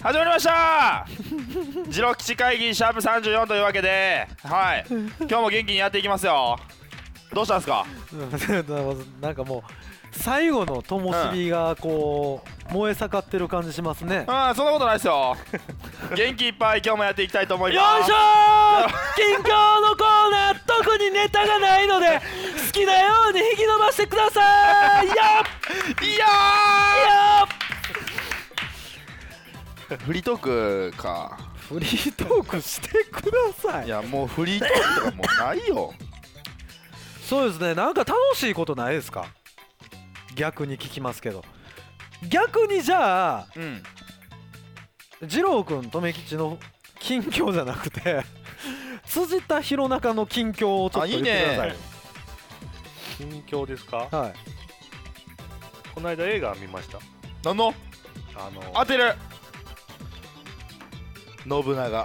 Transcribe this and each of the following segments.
始まりましたジロ吉会議シャープ34というわけで、はい、今日も元気にやっていきますよ。どうしたんですか？ なんかもう最後の灯火がこう燃え盛ってる感じしますね。 そんなことないですよ元気いっぱい今日もやっていきたいと思います。 よいしょー近況のコーナー、特にネタがないので好きなように引き伸ばしてください。よっいやーフリートークか。 フリートークしてください。 いやもうフリートークとかもうないよそうですね、なんか楽しいことないですか？逆に聞きますけど。逆にじゃあ、二郎くんとめきちの近況じゃなくて辻田弘中の近況をちょっと言ってくださいよ。 近況ですか？ はい。 この間映画見ました。 何の？当てる信長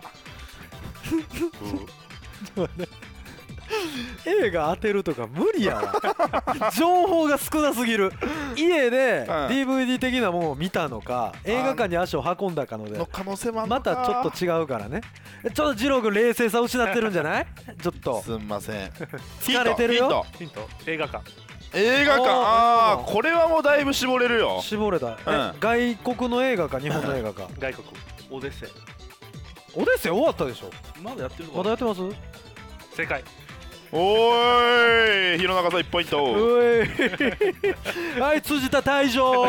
映画当てるとか無理やわ情報が少なすぎる。家で DVD 的なものを見たのか、映画館に足を運んだかのでの可能性もあるのまか。 たちょっと違うからね。ちょっと二郎君冷静さ失ってるんじゃない？ちょっとすんません疲れてるよ。 ヒント映画館。 映画館、これはもうだいぶ絞れるよ。 絞れた。外国の映画か日本の映画か。 外国。オデッセイ。 オデッセイ終わったでしょ？ まだやってるのか？ まだやってます？ 正解。 おーい、弘中さん1ポイント。 はい、辻田退場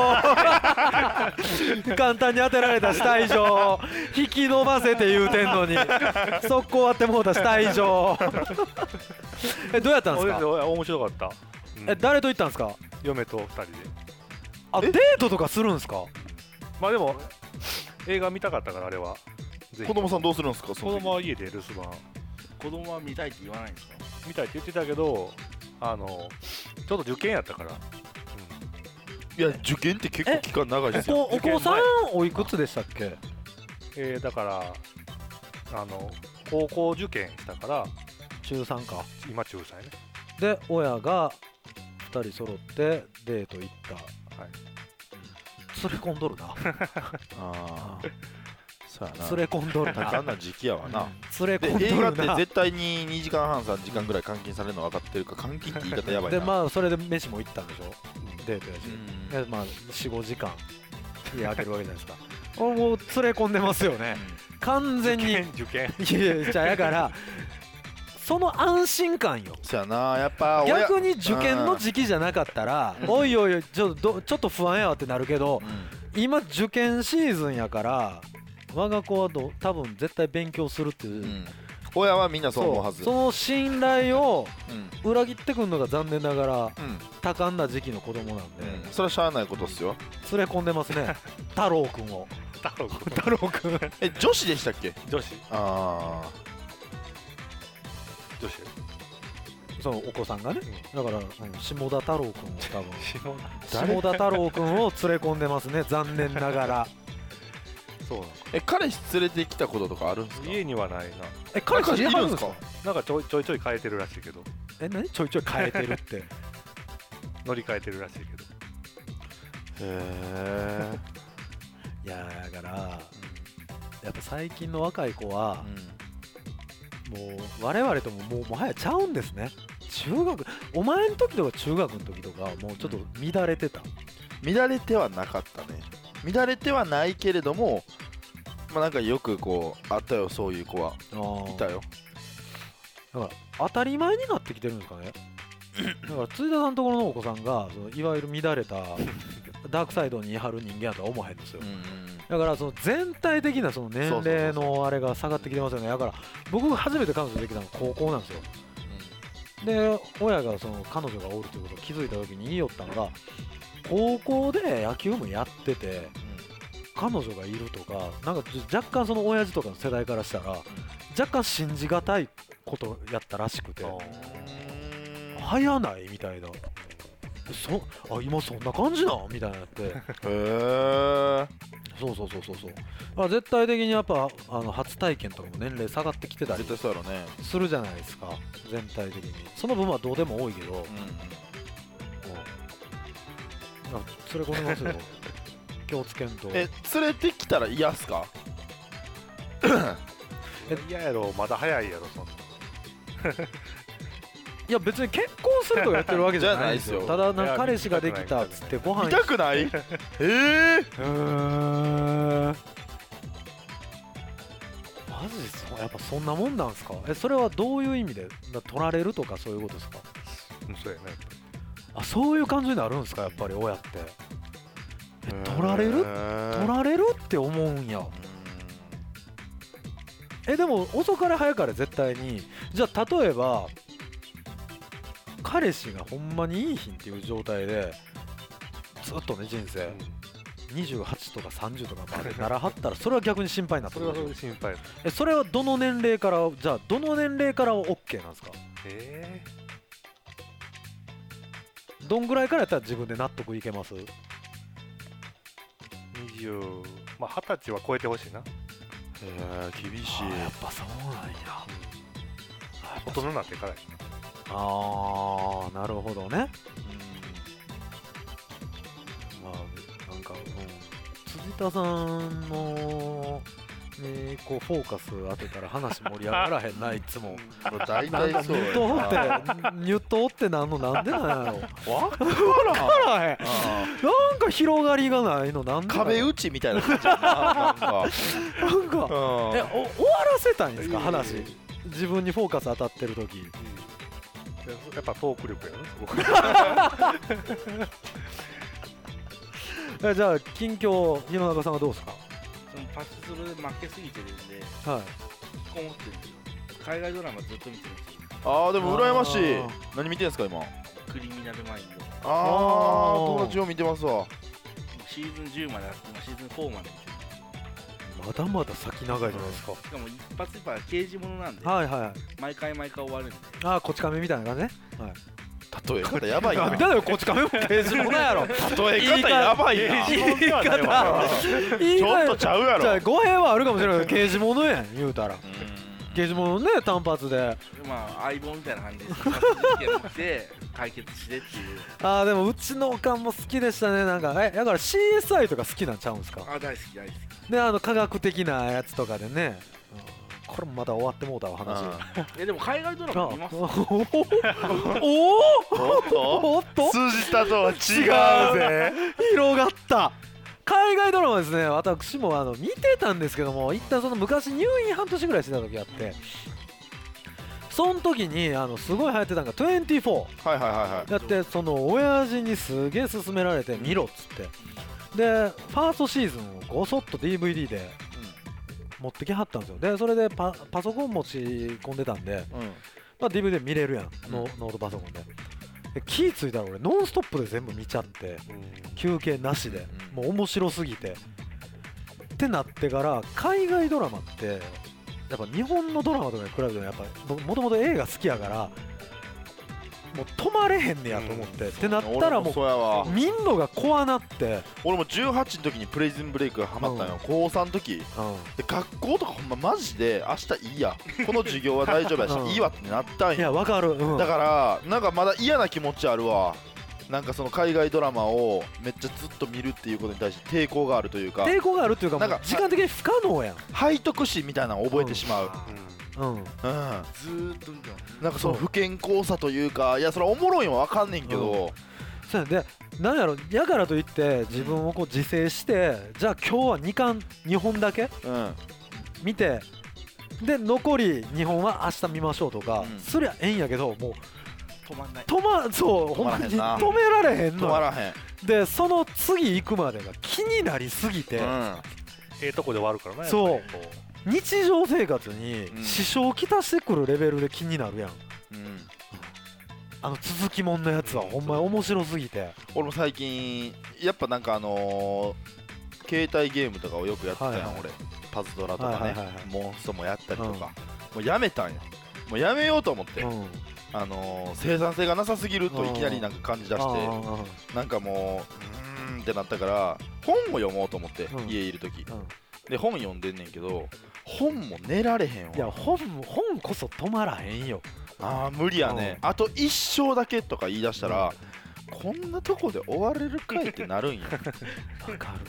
簡単に当てられたし退場。引き伸ばせて言うてんのに速攻割ってもうたし退場どうやったんですか？ 面白かった。 誰と行ったんですか？ 嫁と2人で。 デートとかするんですか？ まあでも映画見たかったからあれは。 子供さんどうするんですか？ 子供は家で留守番。 子供は見たいって言わないんですか？ 見たいって言ってたけど、ちょっと受験やったから。 いや受験って結構期間長いですよ。 お子さんおいくつでしたっけ？ だから高校受験したから中3か。 今中3やね。 で親が2人揃ってデート行った。 はい。 連れ込んどるなああそうやな。 連れ込んどるな。 あんな時期やわな。 連れ込んどるな。 映画って絶対に2時間半3時間ぐらい監禁されるの分かってるか。監禁って言い方やばいな。 でまあそれで飯も行ったんでしょ、デートやし。でまあ 4,5 時間家開けるわけじゃないですかもう連れ込んでますよね、完全に。 受験いやじゃあやからその安心感よ。 そうやな。やっぱ逆に受験の時期じゃなかったら、おいおいちょっと不安やわってなるけど、今受験シーズンやから我が子は多分絶対勉強するっていう、 親はみんなそう思うはず。 その信頼を裏切ってくるのが残念ながら多感な時期の子供なんで、 それはしゃあないことっすよ。 連れ込んでますね太郎くんを。太郎くん女子でしたっけ？ 女子。 ああ女子。 そのお子さんがね、だから下田太郎くんを多分下田太郎くんを連れ込んでますね残念ながら。 そうなの。 彼氏連れてきたこととかあるんですか？ 家にはないな。 彼氏いるんですか？ なんかちょいちょい変えてるらしいけど。 何ちょいちょい変えてるって乗り換えてるらしいけど。 へえ。 いやだからやっぱ最近の若い子はもう我々とももはやちゃうんですね。中学お前の時とか中学の時とかもうちょっと乱れてた。 乱れてはなかったね。乱れてはないけれども、まあなんかよくこうあったよ、そういう子はいたよ。 だから当たり前になってきてるんですかねだから辻田さんのところのお子さんがそのいわゆる乱れたダークサイドに張る人間やとは思わへんですよ。だからその全体的なその年齢のあれが下がってきてますよね。だから僕が初めて彼女できたのは高校なんですよ。で親がその彼女がおるということを気づいた時に言いよったのが、高校で野球もやってて彼女がいるとか、なんか若干その親父とかの世代からしたら若干信じがたいことやったらしくて、早ないみたいな、今そんな感じなんみたいになってへえ。 そう絶対的にやっぱ初体験とかも年齢下がってきてたり絶対そうやろね。 するじゃないですか。全体的にその分はどうでも多いけど、連れ込んでますよ気をつけんと。 連れてきたら嫌っすか？ 嫌やろ、まだ早いやろそんな。 いや別に結婚するとかやってるわけじゃないですよ。 じただなんか彼氏ができたっつってご飯見たくない？ マジですか？やっぱそんなもんなんすか？それはどういう意味で取られるとかそういうことですか？ そうやね。 あ、そういう感じになるんですか？やっぱり親って取られるって思うんや。でも遅かれ早かれ絶対に、じゃあ例えば彼氏がほんまにいいひんっていう状態でずっとね人生、28とか30とかまでならはったらそれは逆に心配になってくる。 それは心配。 それはどの年齢から、じゃあどの年齢から OK なんですか？どんぐらいからやったら自分で納得いけます？ まあ20歳は超えてほしいな。 厳しい。 やっぱそうなんや。 大人になってからやな。 ああ、なるほどね。まあなんか、辻田さんのにこうフォーカス当てたら話盛り上がらへんな、いつも。 大体そうや。 ニュットってなんでなんやろ。 わからへん。なんか広がりがないのなんで？ 壁打ちみたいな感じやな。なんか終わらせたいんですか話？自分にフォーカス当たってる時。 やっぱトーク力やね。じゃあ近況、弘中さんはどうですか？ パチスロで負けすぎてるんで、 はい。 引きこもってるんですよ。海外ドラマずっと見てるんですよ。 でも羨ましい。何見てんすか今？ クリミナルマインド。 友達を見てますわ。 シーズン10まであって、今シーズン4まで見てる。 まだまだ先長いじゃないですか。 しかも一発一発刑事ものなんで、 はいはい。 毎回終わるんで。 こち亀みたいな感じね。はい。 例え方やばいな。 なんだよ、こち亀も刑事ものやろ。 例え方やばいな。 言い方ちょっとちゃうやろ。 じゃあ語弊はあるかもしれないけど、刑事ものやん言うたら。刑事ものね、単発で。 まあ相棒みたいな感じで殺人事件を起きて解決してっていう。 でもうちのおかんも好きでしたね。なんかだから CSI とか好きなんちゃうんですか？ 大好き大好き。 で科学的なやつとかでね。これもまだ終わってもうたわ話。 でも海外ドラマ見ます？ おっと辻田とは違うぜ。 広がった。海外ドラマですね。私も見てたんですけども、一旦その昔入院半年ぐらいしてた時あって、その時にすごい流行ってたのが24やって、その親父にすげえ勧められて見ろっつって、でファーストシーズンをごそっと DVD で持ってきはったんですよ。でそれでパソコン持ち込んでたんで、DVD 見れるやん、ノートパソコンで。気ぃ付いたら俺ノンストップで全部見ちゃって、休憩なしで、もう面白すぎてってなってから、海外ドラマってやっぱ日本のドラマとかに比べてやっぱもともと映画好きやから、もう止まれへんねやと思って、ってなったらもう見んのが怖なって。 俺も18の時にプレイズンブレイクがハマったんよ、高3の時、で学校とかほんまマジで明日いいや、この授業は大丈夫やしいいわってなったんよ。 いやわかる、 だからなんかまだ嫌な気持ちあるわ。なんかその海外ドラマをめっちゃずっと見るっていうことに対して抵抗があるというか、 抵抗があるっていうか、もう時間的に不可能やん。 背徳心みたいなのを覚えてしまう。 ずーっと見てます。 なんかその不健康さというか、いやそれおもろいんは分かんねんけど、 そうで、なんやろ、やからといって自分をこう自制して、じゃあ今日は2本だけ見て、で残り2本は明日見ましょうとか、そりゃええんやけど、もう止まんない。 そうほんまに止められへんの。 止まらへん。 でその次行くまでが気になりすぎて、 とこで終わるからね。 そう日常生活に支障をきたしてくるレベルで気になるやん。続きもんのやつはほんまに面白すぎて。 俺も最近やっぱなんか携帯ゲームとかをよくやってたやん、俺。パズドラとかね、モンストもやったりとか、もうやめたんよ。もうやめようと思って、生産性がなさすぎるといきなりなんか感じ出して、なんかもうってなったから本を読もうと思って、家いる時で本読んでんねんけど、本も寝られへんわ。 いや本こそ止まらへんよ。 無理やね。あと一生だけとか言い出したら、こんなとこで終われるかいってなるんや。 わかる。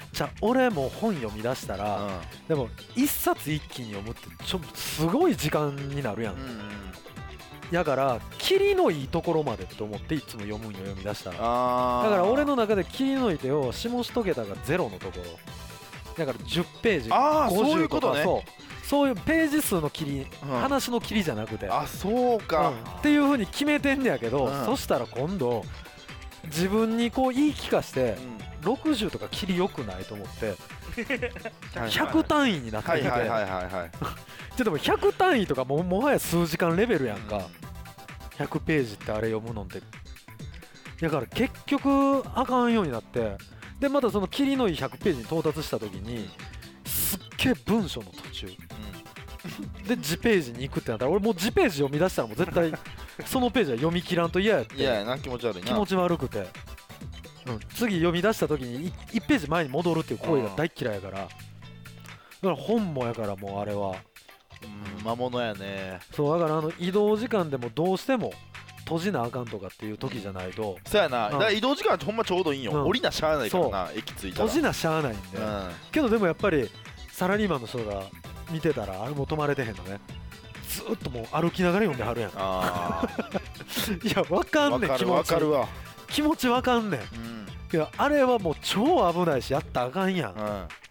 じゃあ俺も本読み出したら、でも一冊一気に読むってすごい時間になるやん、やからキリのいいところまでって思っていつも読むんよ、読み出したら。だから俺の中でキリのいい手を下1桁が0のところだから10ページ50とか、そういうページ数の切り、話の切りじゃなくて、 そうか、 っていう風に決めてんねやけど、そしたら今度自分にこう言い聞かして、60とか切り良くないと思って100単位になってきて、ちょっともう100単位とかもはや数時間レベルやんか、100ページってあれ読むのって。だから結局あかんようになって、でまたその切りのいい100ページに到達した時にすっげえ文章の途中、で次ページに行くってなったら、俺もう次ページ読み出したらもう絶対そのページは読み切らんと嫌やって、 嫌やな、気持ち悪いな、 気持ち悪くて、次読み出した時に1ページ前に戻るっていう行為が大嫌いやから、だから本もやからもうあれは魔物やね。 そうだから移動時間でもどうしても閉じなあかんとかっていう時じゃないと、 そうやな、だから移動時間ってほんまちょうどいいんよ、降りなしゃあないからな、駅着いたら閉じなしゃあないんで、けどでもやっぱりサラリーマンの人が見てたらあれも止まれてへんのね、ずっともう歩きながら読んではるやん。いやわかんねん、気持ち気持ちわかんねん、いやあれはもう超危ないしやったらあかんやん、だ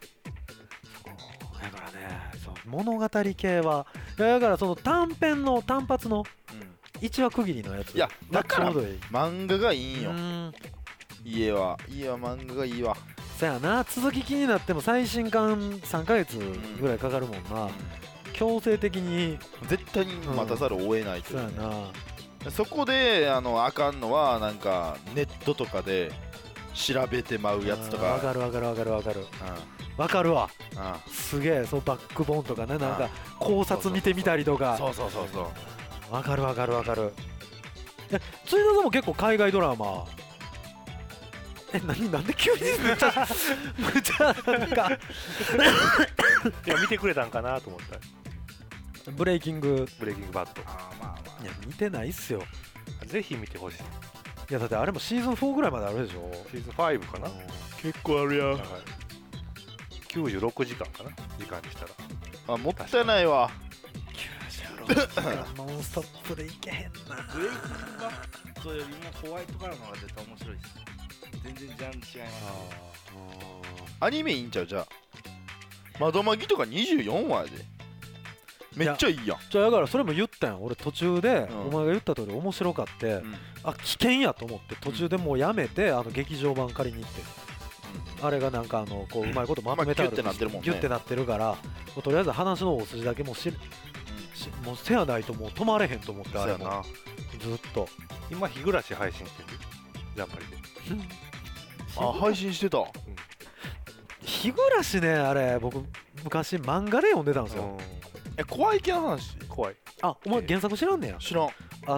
からね、物語系はだからその短編の単発の1話区切りのやつ、 いやだから漫画がいいんよ、家は漫画がいいわ。 そやな、続き気になっても最新刊3ヶ月ぐらいかかるもんな、強制的に絶対に待たざるを得ないという、 そうやな。 そこであかんのはなんかネットとかで調べてまうやつとか。 わかるわかるわかるわかるわかるわ。すげえ、そうバックボーンとかね、なんか考察見てみたりとか。 そうそうそうそう、 わかるわかるわかる。ついださんも結構海外ドラマなんで急にむちゃなんかいや見てくれたんかなと思った。 ブレイキングバッド。 いや見てないっすよ。 ぜひ見てほしい。 いやだってあれもシーズン4ぐらいまであるでしょ。 シーズン5かな。 結構あるやん。 96時間かな、時間にしたら。 もったいないわ。 96時間ノンストップでいけへんな。 ブレイキングバッドよりもホワイトカラーの方が絶対面白いです。全然ジャンル違います。 アニメいいんちゃう。じゃあ窓マギとか24話やでめっちゃいいやん。 じゃあだからそれも言ったやん。俺途中でお前が言った通り面白かって、危険やと思って途中でもうやめて劇場版借りに行って、あれがなんかこううまいことまとめてある、ギュッてなってるから、とりあえず話の大筋だけもうせやないともう止まれへんと思って、あれもずっと今日暮らし配信してるジャンパリで配信してた。 日暮らしね、あれ僕昔漫画で読んでたんですよ。 怖い系の話。 怖い。 お前原作知らんねや。 知らん。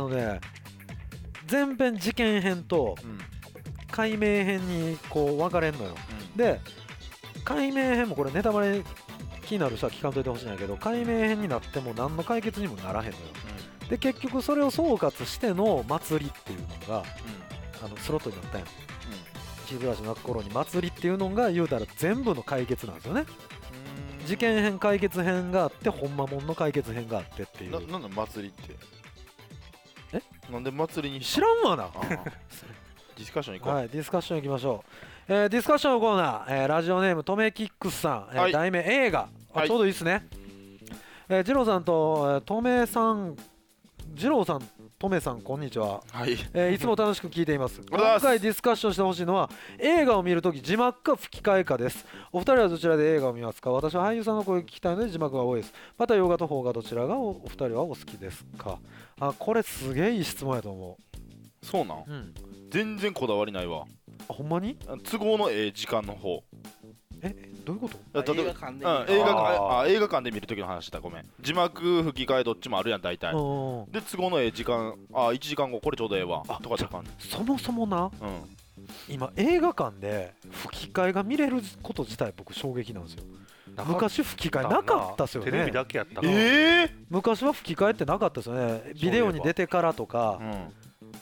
前編事件編と解明編にこう分かれんのよ。で解明編もこれネタバレ気になる人は聞かんといてほしいんやけど、解明編になっても何の解決にもならへんのよ。で結局それを総括しての祭りっていうのがスロットになったんや。日暮らしの頃に祭りっていうのが言うたら全部の解決なんですよね。事件編解決編があってほんまもんの解決編があってっていう。 なんだ祭りってなんで祭りに知らんわな。 ディスカッション行こう。 はい、ディスカッション行きましょう。ディスカッションのコーナー、ラジオネームとめきっくすさん、題名映画、ちょうどいいですね。二郎さんととめさん、二郎さんとめさんこんにちは。いつも楽しく聞いています。今回ディスカッションしてほしいのは映画を見るとき字幕か吹き替えかです。お二人はどちらで映画を見ますか。私は俳優さんの声を聞きたいので字幕が多いです。また洋画と邦画どちらがお二人はお好きですか。これすげえいい質問やと思う。 そうなん、全然こだわりないわ。 ほんまに都合の時間の方。 どういうこと。 映画館で映画館で見るときの話だ。ごめん。字幕吹き替えどっちもあるやん大体。で都合の時間1時間後これちょうどええわとかじゃかん。 そもそもな、今映画館で吹き替えが見れること自体僕衝撃なんですよ。昔吹き替えなかったっすよね。 テレビだけやったな。 昔は吹き替えってなかったですよね。ビデオに出てからとか、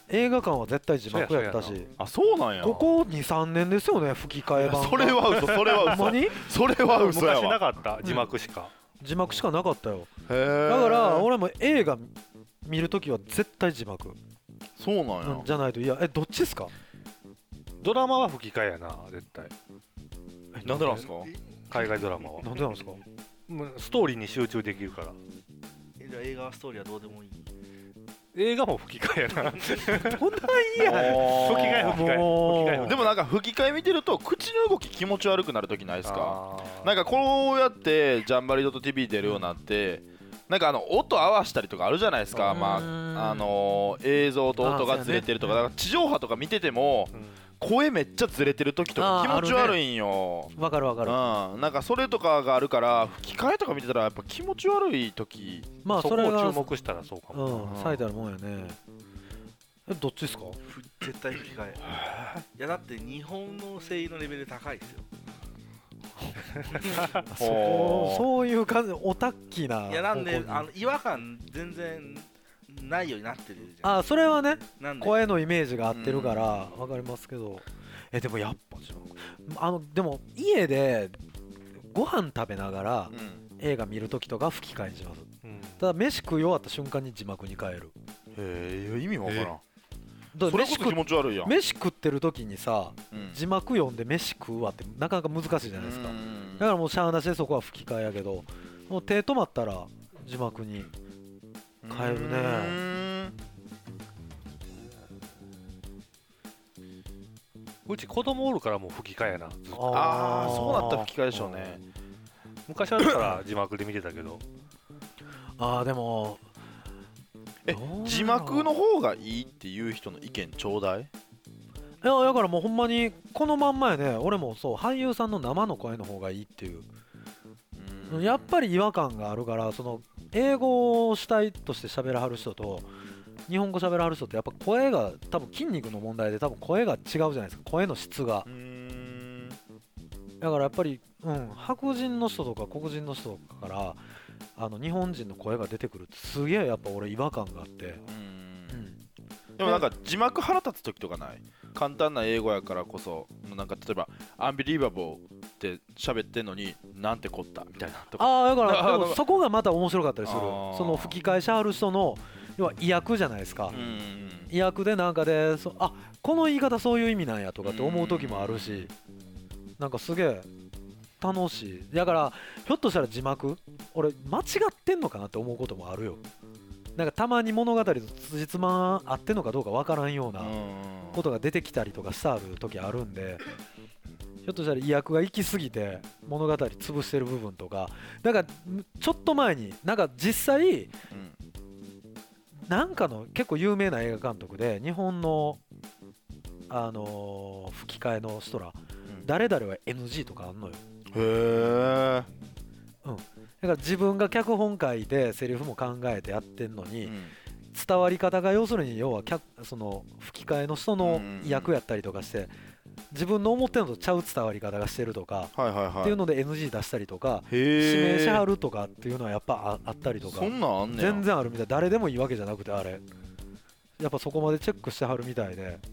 映画館は絶対字幕やったし、 あ、そうなんや。 ここ 2,3 年ですよね、吹き替え版。 それは嘘、それは嘘。 何？ それは嘘やわ。 昔なかった字幕しか。 字幕しかなかったよ。 へえ。 だから俺も映画見るときは絶対字幕。 そうなんや。 じゃないと、いや、どっちですか？ ドラマは吹き替えやな、絶対。 なんでなんですか？ 海外ドラマは。 なんでなんですか？ ストーリーに集中できるから。 じゃあ映画はストーリーはどうでもいい。 映画も吹き替えやな。 どんないいやん。 吹き替え吹き替え。 でもなんか吹き替え見てると口の動き気持ち悪くなるときないですか？なんかこうやってジャンバリドット TV 出るようになって、なんか音合わしたりとかあるじゃないですか。まあ映像と音がずれてるとか、だから地上波とか見てても声めっちゃずれてる時とか気持ち悪いんよ。 わかるわかる。 なんかそれとかがあるから吹き替えとか見てたらやっぱ気持ち悪い時、 まあそこをそれが注目したらそうかも。 最たるもんやね。どっちですか？ 絶対吹き替え。いやだって日本の声優のレベル高いですよ。 そういう感じ、オタッキーな。 いやなんで違和感全然ないようになってるじゃん。 あ、それはね、 なんで声のイメージが合ってるからわかりますけど、でもやっぱでも家でご飯食べながら映画見るときとか吹き替えにします。ただ飯食い終わった瞬間に字幕に変える。 へえ、意味わからん。 だからそれこそ気持ち悪いやん。 飯食ってる時にさ、字幕読んで飯食うわってなかなか難しいじゃないですか。だからもうしゃあなしでそこは吹き替えやけど、もう手止まったら字幕に変えるね。 うち子供おるからもう吹き替えやな。 ああ、そうなったら吹き替えでしょうね。 昔はだから字幕で見てたけど。 でも字幕の方がいいっていう人の意見ちょうだい。 いやだからもうほんまにこのまんまやね。俺もそう、俳優さんの生の声の方がいいっていう。やっぱり違和感があるから、その英語を主体として喋らはる人と日本語喋らはる人ってやっぱ声が多分筋肉の問題で多分声が違うじゃないですか、声の質が。だからやっぱり、白人の人とか黒人の人とかから日本人の声が出てくるってすげえやっぱ俺違和感があって。 でもなんか字幕腹立つ時とかない？簡単な英語やからこそ、なんか例えばアンビリーバボーって喋ってんのになんてこったみたいなとか。 だからでもそこがまた面白かったりする。その吹き替えしはる人の要は意訳じゃないですか。意訳でなんかでこの言い方そういう意味なんやとかって思う時もあるし、なんかすげえ楽しい。だからひょっとしたら字幕俺間違ってんのかなって思うこともあるよ。なんかたまに物語と辻褄合ってんのかどうかわからんようなことが出てきたりとかしてある時あるんで、ひょっとしたら意訳が行き過ぎて物語潰してる部分とか、なんかちょっと前になんか実際なんかの結構有名な映画監督で日本の吹き替えの人ら誰々は NG とかあんのよ。 へえ。 だから自分が脚本書いてセリフも考えてやってんのに、伝わり方が要するに要はその吹き替えの人の役やったりとかして自分の思ってるのとちゃう伝わり方がしてるとかっていうので NG 出したりとか指名しはるとかっていうのはやっぱあったりとか、 そんなんあんねん。 全然あるみたい。誰でもいいわけじゃなくてあれやっぱそこまでチェックしてはるみたいで、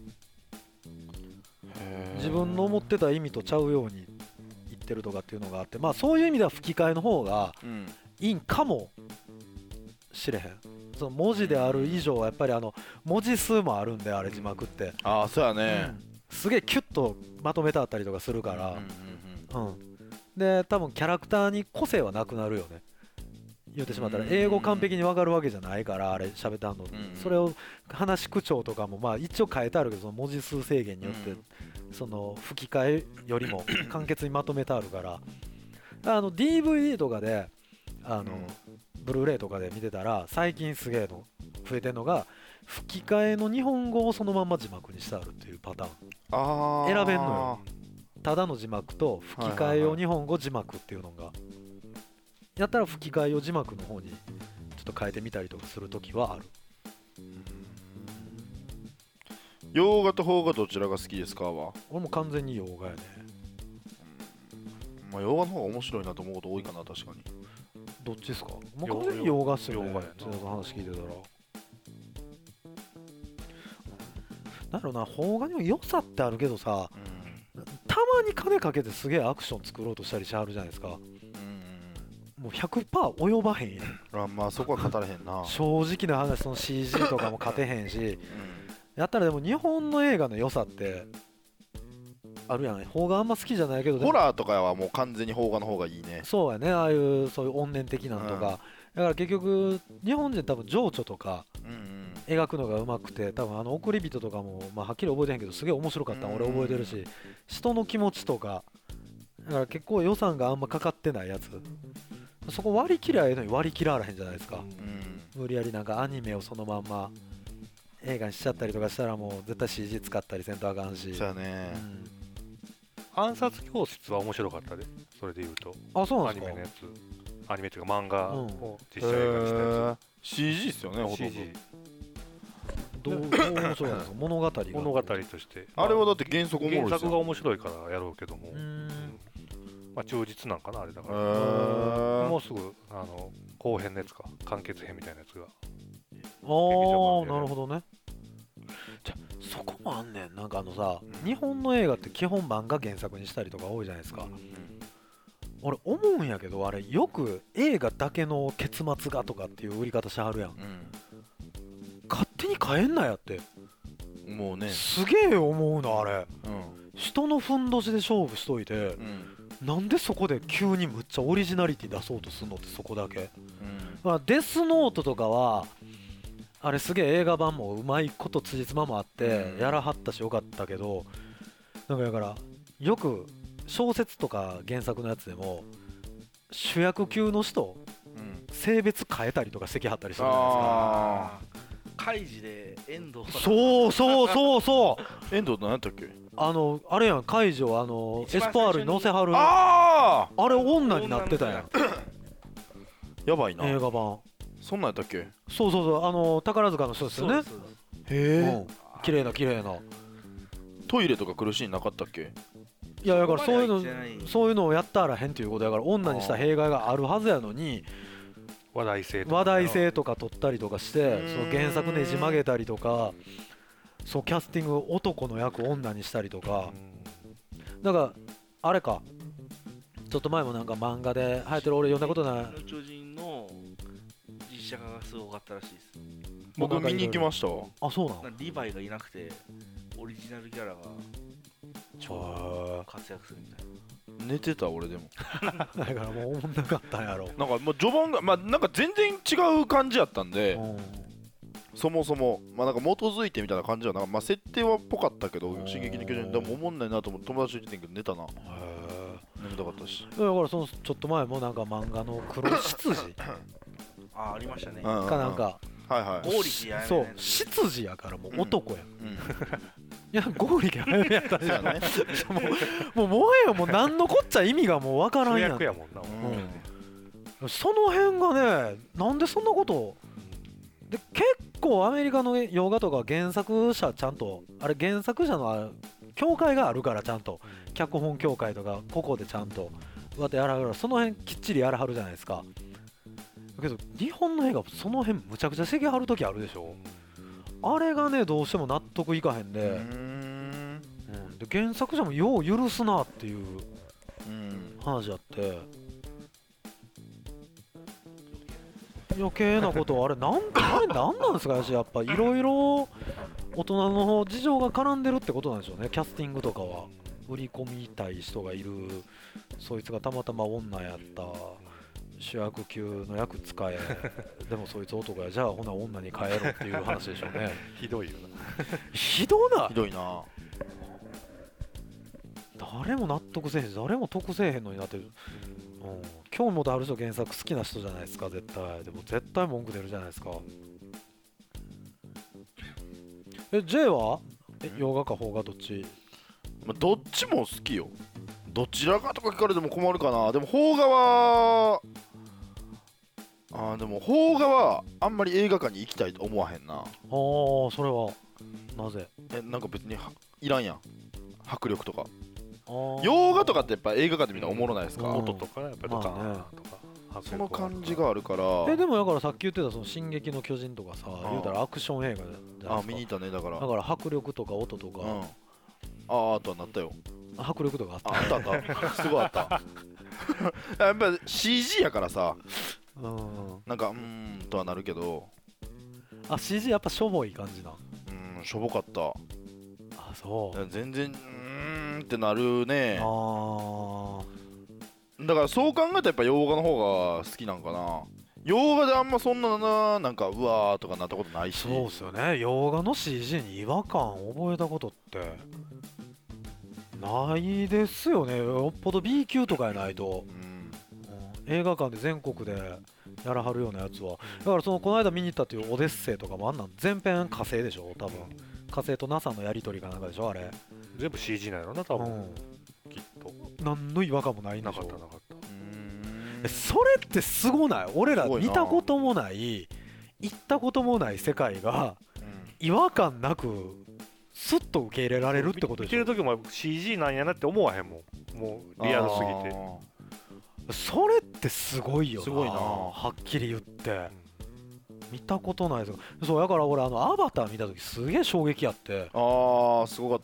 自分の思ってた意味とちゃうように言ってるとかっていうのがあって、まあそういう意味では吹き替えの方がいいんかもしれへん。その文字である以上はやっぱり文字数もあるんで、あれ字幕って、 そうやね、 すげえキュッとまとめてあったりとかするから、で多分キャラクターに個性はなくなるよね。言ってしまったら英語完璧に分かるわけじゃないから、あれ喋ってはんの、それを話口調とかもまあ一応変えてあるけど、その文字数制限によってその吹き替えよりも簡潔にまとめてあるから、DVD とかでブルーレイとかで見てたら最近すげえの増えてるのが、吹き替えの日本語をそのまま字幕にしてあるっていうパターン選べんのよ。ただの字幕と吹き替えを日本語字幕っていうのがやったら、吹き替えを字幕の方にちょっと変えてみたりとかするときはある。 洋画と邦画どちらが好きですか？は俺も完全に洋画やね。 まあ洋画の方が面白いなと思うこと多いかな。確かに。 どっちですか？もう完全に洋画っすよね。 洋画やな。 ちょっと話聞いてたらなんだろうな、邦画にも良さってあるけどさ、たまに金かけてすげえアクション作ろうとしたりしはるじゃないですか。もう 100% 及ばへんやん。 まあそこは語れへんな。 正直な話、その CG とかも勝てへんし、やったらでも日本の映画の良さってあるやん。邦画あんま好きじゃないけど、 ホラーとかはもう完全に邦画の方がいいね。 そうやね、ああいうそういう怨念的なのとか、だから結局日本人多分情緒とか描くのがうまくて、多分送り人とかも、まあ、はっきり覚えてへんけどすげえ面白かったの俺覚えてるし、人の気持ちとかだから結構予算があんまかかってないやつ、そこ割り切りゃええのに割り切られへんじゃないですか。無理やりなんかアニメをそのまんま映画にしちゃったりとかしたらもう絶対 CG 使ったりせんとあかんし。 そうやね。 暗殺教室は面白かったで、それで言うと。 あ、そうなんですか。 アニメのやつ、アニメっていうか漫画を実写映画にしたやつ。 CG っすよね、ほとんど。 CG。 どう面白いんですか、物語が。 物語として。 あれはだって原作おもろいですよ。 原作が面白いからやろうけども、まあ忠実なんかなあれだから。もうすぐ後編のやつか、完結編みたいなやつが。 ああ、なるほどね。じゃそこもあんねん。なんかさ、日本の映画って基本漫画原作にしたりとか多いじゃないですか。俺思うんやけど、あれよく映画だけの結末がとかっていう売り方しはるやん。勝手に変えんなやって。 もうね。 すげえ思うのあれ。人のふんどしで勝負しといて、なんでそこで急にむっちゃオリジナリティ出そうとすんのって、そこだけ。まあデスノートとかはあれすげえ映画版もうまいこと辻褄もあってやらはったしよかったけど、なんかだからよく小説とか原作のやつでも主役級の人、性別変えたりとかしてきはったりするじゃないですか。 カイジで遠藤。 そう遠藤何やったっけ。 あれやん、カイジをエスパールに乗せはる。 あれ女になってたやん。 やばいな。 映画版そんなんやったっけ。 そう宝塚の人ですよね。へえ、綺麗なトイレとか苦しいなかったっけ。 いやだからそういうのをやったらへんっていうことやから、女にした弊害があるはずやのに話題性とか取ったりとかして、その原作ねじ曲げたりとか、そうキャスティング男の役を女にしたりとか。だからあれか、ちょっと前もなんか漫画で流行ってる、俺読んだことない。 巨人の実写化がすごかったらしいです。 僕見に行きましたわ。 あ、そうなの。 リヴァイがいなくてオリジナルキャラが超活躍するみたいな。 寝てた俺でも。 だからもうおもんなかったんやろ。 なんかもう序盤がなんか全然違う感じやったんで、そもそもなんか基づいてみたいな感じはなんか設定はっぽかったけど、進撃の巨人でも思んないなと思って友達と言ってんけど寝たな。眠たかったし。 だからちょっと前もなんか漫画の黒執事ありましたね。 かなんか。 剛力やそう、執事やからもう男や。いや剛力やめやったじゃんね。もはやもう何のこっちゃ意味がもうわからんやん。その辺がね、なんでそんなことで。結構アメリカの洋画とか原作者ちゃんとあれ原作者の協会があるから、ちゃんと脚本協会とかここでちゃんとやらはるから、その辺きっちりやらはるじゃないですか。だけど日本の映画その辺むちゃくちゃ席張る時あるでしょ。あれがねどうしても納得いかへんで、で原作者もよう許すなっていう話あって、余計なことあれなんなんですかやっぱいろいろ大人の事情が絡んでるってことなんでしょうね。キャスティングとかは売り込みたい人がいる、そいつがたまたま女やった、主役級の役使えでもそいつ男や、じゃあほな女に変えろっていう話でしょうね。 ひどいよな。 ひどいな。誰も納得せえへんし誰も得せえへんのになってる。興味持ってある人原作好きな人じゃないですか絶対。でも絶対文句出るじゃないですか。J は洋画か邦画どっち？ どっちも好きよ。どちらかとか聞かれても困るかな。でも邦画はあんまり映画館に行きたいと思わへんな。 それはなぜ？ なんか別にいらんやん、迫力とか。洋画とかってやっぱ映画館で見たらおもろないですか。 音とかやっぱりとかその感じがあるから。 でもだからさっき言ってたその進撃の巨人とかさ、言うたらアクション映画じゃないですか。 見に行ったね。だから迫力とか音とか、 あとはなったよ。 迫力とかあったすごいあったやっぱ CG やからさ、なんかとはなるけど、 CG やっぱしょぼい感じな。 しょぼかった。 そう全然ってなるね。だからそう考えたらやっぱ洋画の方が好きなんかな。洋画であんまそんななんかうわーとかなったことないし。 そうっすよね。洋画の CG に違和感覚えたことってないですよね。よっぽど B 級とかやないと、映画館で全国でやらはるようなやつは。だからこの間見に行ったっていうオデッセイとかもあんなん全編火星でしょ多分。火星と NASA のやり取りかなんかでしょあれ。 全部 CG なんやろな多分、きっと。 何の違和感もないんでしょ。 なかった。 それってすごない？俺ら見たこともない行ったこともない世界が違和感なくスッと受け入れられるってことでしょ。 見てる時も CG なんやなって思わへんもん。もうリアルすぎて。 それってすごいよな。 すごいな。 はっきり言って、見たことないです。そうだから俺アバター見た時すげえ衝撃やって。 すごかった。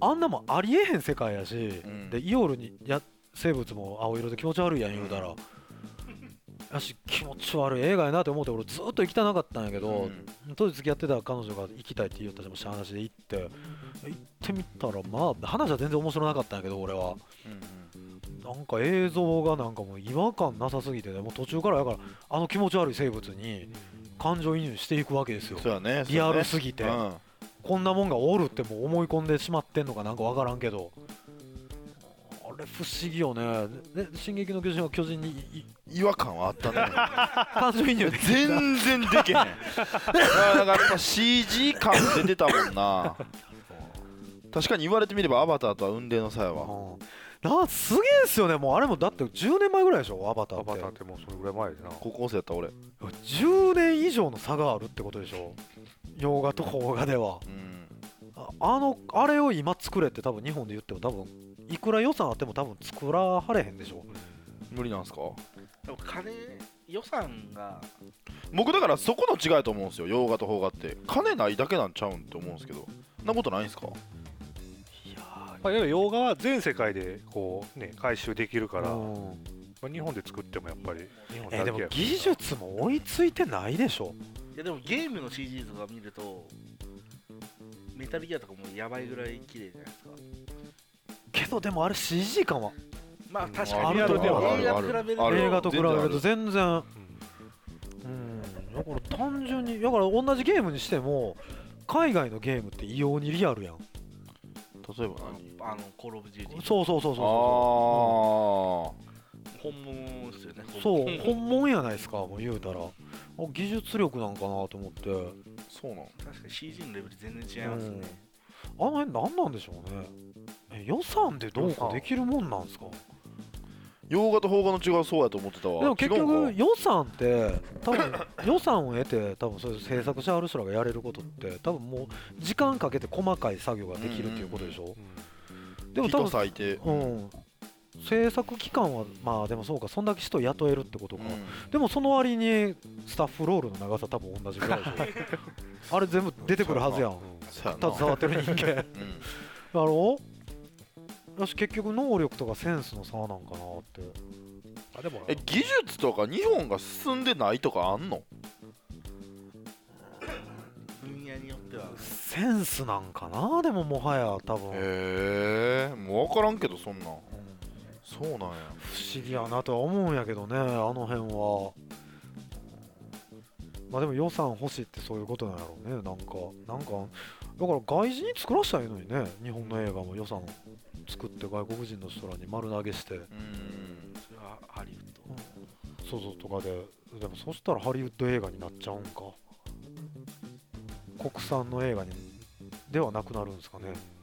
あんなもんありえへん世界やし、でイオールに生物も青色で気持ち悪いやん言うたら、やし気持ち悪い映画やなって思って俺ずっと行きたなかったんやけど、当時付き合ってた彼女が行きたいって言ったらしゃ話で行ってみたら話は全然面白なかったんやけど俺は、なんか映像がなんかもう違和感なさすぎて、もう途中からだから気持ち悪い生物に感情移入していくわけですよ。 そうやね。 リアルすぎて、こんなもんがおるってもう思い込んでしまってんのかなんか分からんけど、あれ不思議よね。で進撃の巨人は巨人に違和感はあったね。 感情移入で全然でけへん。だからやっぱ CG 感出てたもんな。確かに言われてみればアバターとは雲泥の差やわ。 すげえっすよね。もうあれもだって10年前ぐらいでしょアバターって。 アバターってもうそれぐらい前でな。 高校生やった俺。 10年以上の差があるってことでしょ洋画と邦画では。あれを今作れって多分日本で言っても多分いくら予算あっても多分作らはれへんでしょ。 無理なんすか。 でも予算が僕だからそこの違いだと思うんですよ。洋画と邦画って金ないだけなんちゃうんって思うんですけど、そんなことないんすか。 洋画は全世界でこうね回収できるから、日本で作ってもやっぱり日本だけや。 でも技術も追いついてないでしょ。 いやでもゲームの CG とか見るとメタルギアとかもやばいぐらい綺麗じゃないですか。 けどでもあれ CG 感は確かにあると思う。 映画と比べると全然だから単純にだから同じゲームにしても海外のゲームって異様にリアルやん。 例えばコールオブジューティー。 そう本物ですよね。 そう本物やないですか。もう言うたら技術力なんかなと思って。 そうなの。 確かに CG のレベル全然違いますね。 あの辺何なんでしょうね。予算でどうかできるもんなんですか。 洋画と邦画の違いはそうやと思ってたわ。 でも結局予算って多分予算を得て多分そういう制作者ある人らがやれることって多分もう時間かけて細かい作業ができるっていうことでしょ。 でも多分最低制作期間はでもそうか、そんだけ人雇えるってことか。でもその割にスタッフロールの長さ多分同じぐらいでしょ。あれ全部出てくるはずやん。携わってる人間。だろう。よし結局能力とかセンスの差なんかなって。 でも技術とか日本が進んでないとかあんの？ 分野によってはセンスなんかな。でももはや多分もう分からんけどそんなん、そうなんや。 不思議やなとは思うんやけどね、あの辺は。でも予算欲しいってそういうことなんやろうね。なんかだから外人に作らせたらいいのにね。日本の映画も予算作って外国人の人らに丸投げして、それはハリウッドそうとかで。でもそしたらハリウッド映画になっちゃうんか。国産の映画ではなくなるんですかね。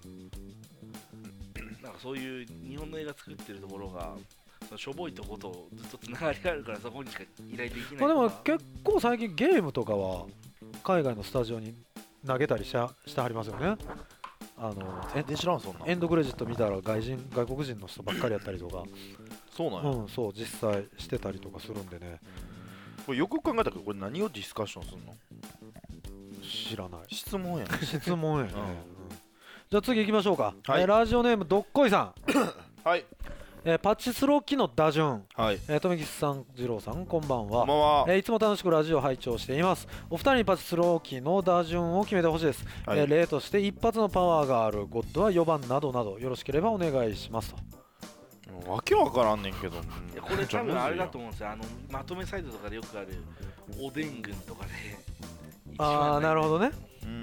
なんかそういう日本の映画作ってるところがしょぼいとことずっとつながりがあるからそこにしか依頼できないとか。 でも結構最近ゲームとかは海外のスタジオに投げたりしてはりますよね。 知らんそんな。 エンドクレジット見たら外国人の人ばっかりやったりとか。 そうなんや、 うん、そう実際してたりとかするんでね。 これよく考えたけどこれ何をディスカッションするの？ 知らない。 質問やん質問やね、 うんじゃあ次行きましょうか、 はいラジオネームどっこいさんはいパチスロ機の打順、 はい富吉さん、次郎さん、こんばんは。 こんばんは。 いつも楽しくラジオを拝聴しています。お二人にパチスロ機の打順を決めてほしいです。 はい例として一発のパワーがあるゴッドは4番などなどよろしければお願いしますと。 わけわからんねんけど。 いやこれ多分あれだと思うんですよ。まとめサイトとかでよくあるおでん軍とかで。 ああ、なるほどね。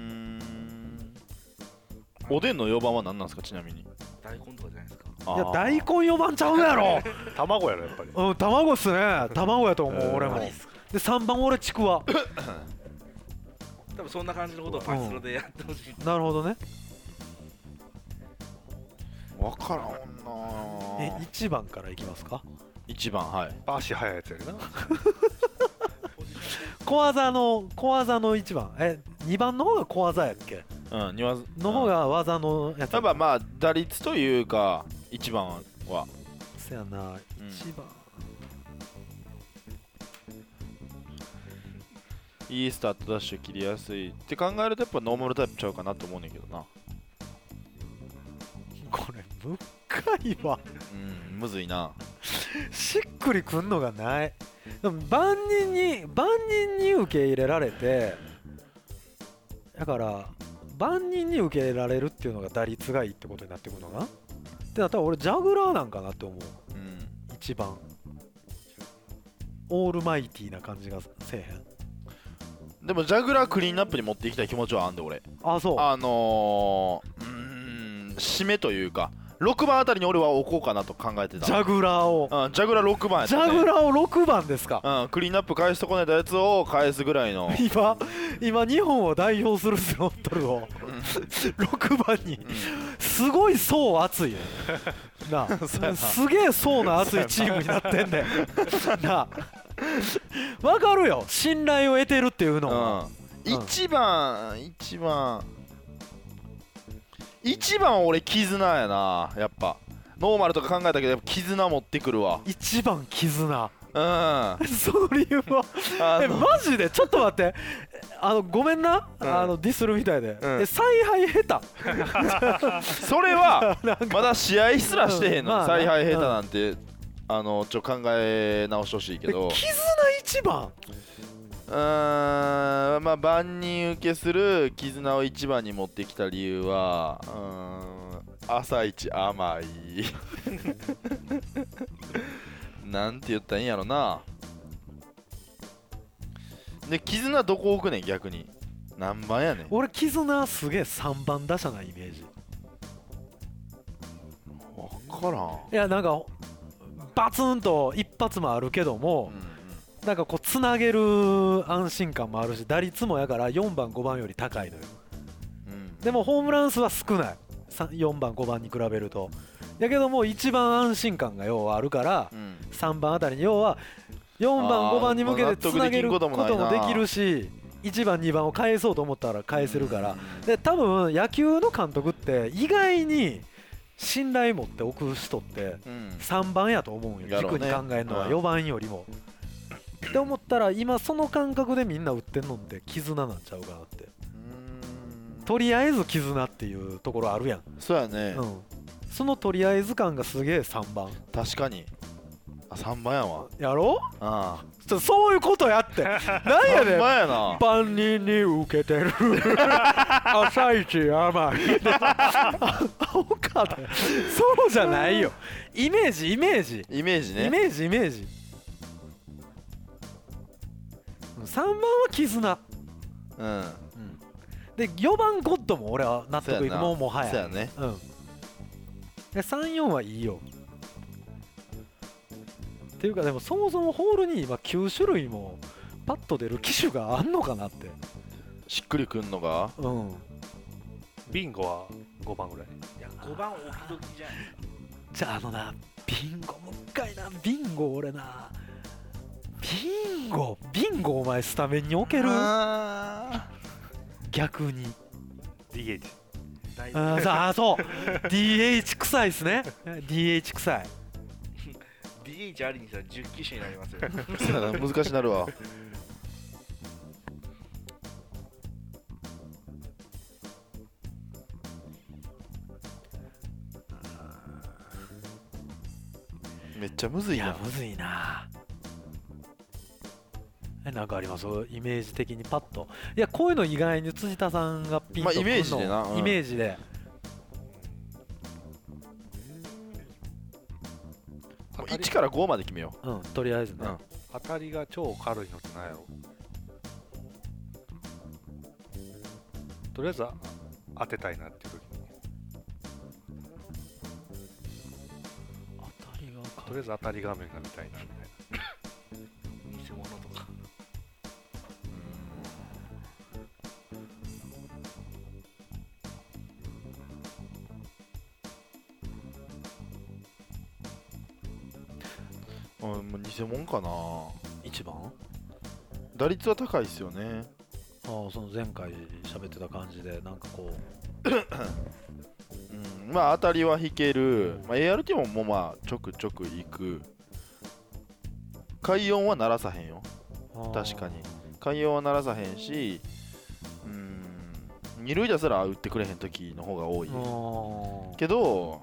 おでんの4番は何なんですか、ちなみに。 大根とかじゃないですか。 いや大根4番ちゃうやろ卵やろやっぱり。 うん、卵っすね。卵やと思う、俺も。で3番俺ちくわ。 多分そんな感じのことをパチスロでやってほしい。 なるほどね。 わからんな 1番からいきますか。 1番、はい。 足速いやつやけどな。 小技の1番。2番の方が小技やっけ？ うん、2番の方が技のやつ。 やっぱまあ打率というか1番はせやな、1番。 いいスタートダッシュ切りやすいって考えるとやっぱノーマルタイプちゃうかなと思うねんけどな。 これ深いわ。 うん、むずいな。 しっくりくんのがない。でも万人に受け入れられて、だから万人に受け入れられるっていうのが打率がいいってことになってくるのかなってなったら俺ジャグラーなんかなって思う。一番オールマイティーな感じがせえへん。 でもジャグラークリーンアップに持っていきたい気持ちはあんで俺。 あ、そう。 締めというか6番あたりに俺は置こうかなと考えてた。 ジャグラーを、 ジャグラー6番やった、ね、 ジャグラーを6番ですか。 クリーンアップ返し損ねたやつを返すぐらいの今日本を代表するスロットルを6番に、すごい層厚いねなあすげえ層の厚いチームになってんだよなあ。わかるよ、信頼を得てるっていうのは、 1番俺絆やな。やっぱノーマルとか考えたけどやっぱ絆持ってくるわ。 1番絆。 その理由はマジでちょっと待って、ごめんな、ディスるみたいで、采配下手それはまだ試合すらしてへんの、采配下手なんて考え直してほしいけど、 絆1番まあ万人受けする絆を1番に持ってきた理由は朝一甘いなんて言ったらいいんやろな。で絆どこ置くねん、逆に何番やねん。 俺絆すげえ3番打者なイメージ。 分からん。 いやなんかバツンと一発もあるけども、なんかこうつなげる安心感もあるし、打率もやから4番5番より高いのよ、でもホームラン数は少ない、4番5番に比べると。やけども一番安心感が要はあるから、3番あたりに要は4番5番に向けてつなげることもできるし、1番2番を返そうと思ったら返せるから、で多分野球の監督って意外に信頼持っておく人って3番やと思うんよ、軸に考えるのは4番よりも。って思ったら今その感覚でみんな打ってんのって絆なんちゃうかなって。とりあえず絆っていうところあるやん。 そうやね、 そのとりあえず感がすげえ3番。 確かに3番やわ。 やろそういうことやってなんやねん、万人に受けてる朝一甘いそうじゃないよ。イメージね。イメージ3番は絆、で4番ゴッドも俺は納得いく。もはやそうやね。 で3、4はいいよっていうか、でもそもそもホールに今9種類もパッと出る機種があんのかなって。 しっくりくんのがビンゴは5番ぐらい。 いや5番置き時じゃん。 じゃあビンゴもう一回な。ビンゴ俺な、ビンゴお前スタメンに置ける？逆に DH。 そう DH 臭いっすね。DH 臭い。 DH ありにしたら10機種になりますよ難しなるわ。めっちゃむずいな。 いやむずいな。なんかありますイメージ的にパッと。いやこういうの意外に辻田さんがピンとくるの、 イメージでな、 イメージで 1から5まで決めよう。とりあえずね。 当たりが超軽いのって何やろ。とりあえず当てたいなっていう時に。とりあえず当たり画面が見たいなみたいな。 偽物とか。 もう偽物かな。 一番打率は高いですよね。 その前回喋ってた感じでなんかこうまあ当たりは引ける、ART もまあちょくちょくいく。快音は鳴らさへんよ。確かに快音は鳴らさへんし、二塁打すら打ってくれへん時の方が多いけど、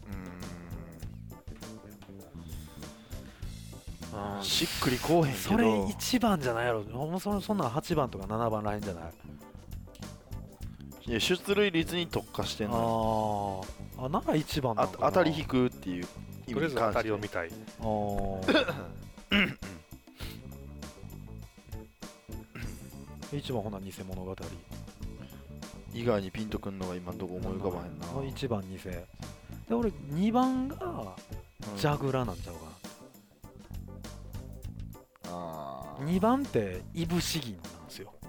しっくりこうへんけど、 それ1番じゃないやろ。そんなん8番とか7番らへんじゃない。 いや出塁率に特化してんの。 なら1番なんかな。 当たり引くっていう意味に関して。 とりあえず当たりを見たい。 1番ほな偽物語以外にピンとくんのが今んとこ思い浮かばへんな。 1番偽で、俺2番がジャグラなんちゃうかな。2番ってイブシギンなんですよ。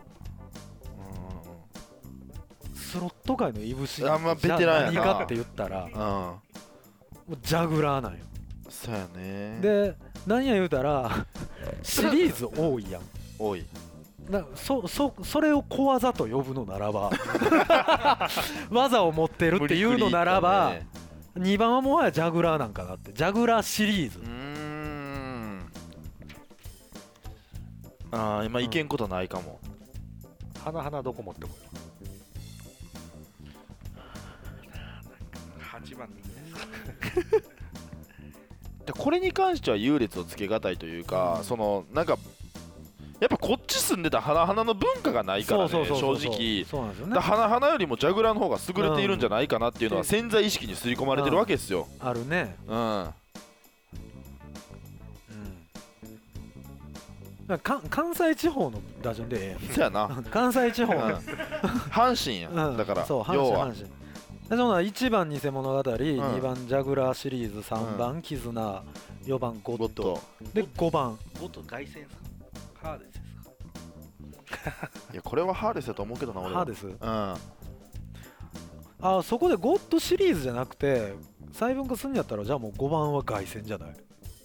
スロット界のイブシギンベテランやな。 何かって言ったらもうジャグラーなんよ。 そうやね。 で何や言うたらシリーズ多いやん。 多い。 それを小技と呼ぶのならば技を持ってるっていうのならば、2番はもはやジャグラーなんかなって。ジャグラーシリーズ。 今いけんことないかも。 花どこ持ってこい。 8番でいいんですかこれに関しては優劣をつけがたいというか、そのなんかやっぱこっち住んでた花の文化がないからね、正直。 そうなんですよね。 花よりもジャグラーの方が優れているんじゃないかなっていうのは潜在意識に刷り込まれてるわけですよ。 あるね。関西地方の打順でそうやな。 関西地方の阪神や。だからそう阪神。その1番偽物語、2番ジャグラーシリーズ、3番絆、4番ゴッドで5番ゴッド凱旋ですか。ハーデスですか。 いやこれはハーデスだと思うけどな。俺はハーデス。そこでゴッドシリーズじゃなくて細分化するんやったら、じゃあもう5番は凱旋じゃない。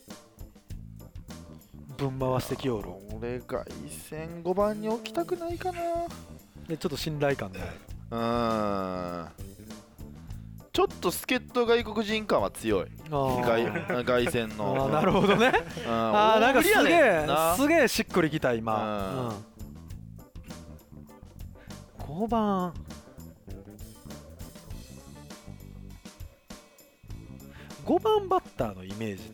分回してきおる。 俺凱旋5番に置きたくないかな。 でちょっと信頼感ない。 ちょっと助っ人外国人感は強い。凱旋の。 なるほどね。なんかすげえしっくりきた今。5番5番バッターのイメージって、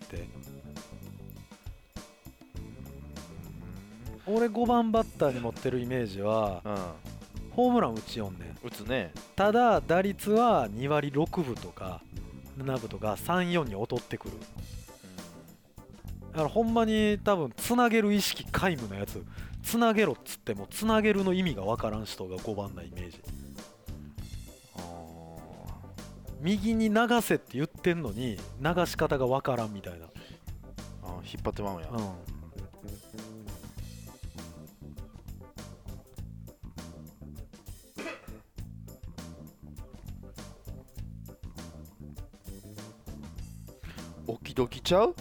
俺5番バッターに持ってるイメージは、ホームラン打ちよんねん。 打つね。 ただ打率は2割6分とか7分とか3、4に劣ってくる。だからほんまに多分つなげる意識皆無なやつ、つなげろっつってもつなげるの意味が分からん人が5番なイメージ。右に流せって言ってんのに流し方が分からんみたいな。 引っ張ってまうんや。オキドキちゃう？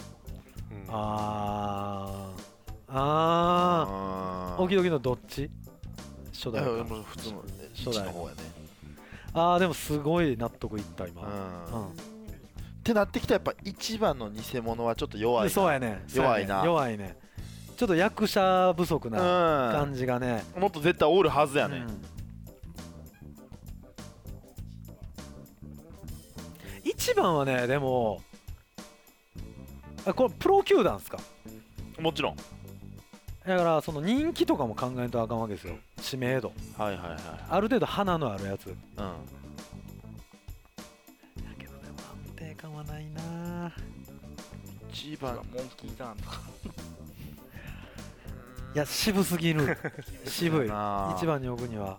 オキドキのどっち？初代か。 普通の初代の方やね。 でもすごい納得いった今。 ってなってきたらやっぱ1番の偽物はちょっと弱いな。 そうやね。 弱いな。 弱いね。ちょっと役者不足な感じがね。 もっと絶対おるはずやね。 1番はね、でもこれプロ球団ですか？ もちろん。 だからその人気とかも考えんとあかんわけですよ。知名度。 はいはいはい。 ある程度花のあるやつ。 うん。 だけどでも安定感はないな。 1番モンキーターンとかいや渋すぎる。渋い。 な 1番に置くには。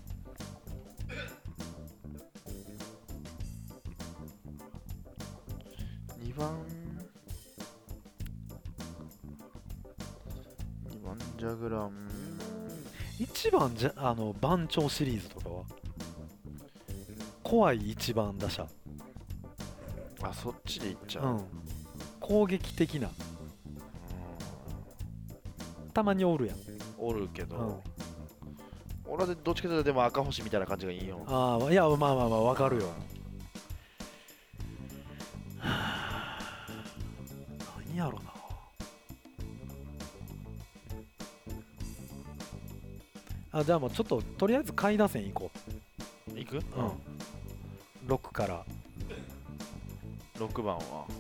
2番ジャグラン。 1番じゃ番長シリーズとかは怖い1番打者。 あ、そっちでいっちゃう。 うん。攻撃的な。たまにおるやん。 おるけど、俺はどっちかというとでも赤星みたいな感じがいいよ。 ああ、いや、まあわかるよ。何やろな。じゃあもうちょっととりあえず下位打線行こう。行く？ 6から 6番は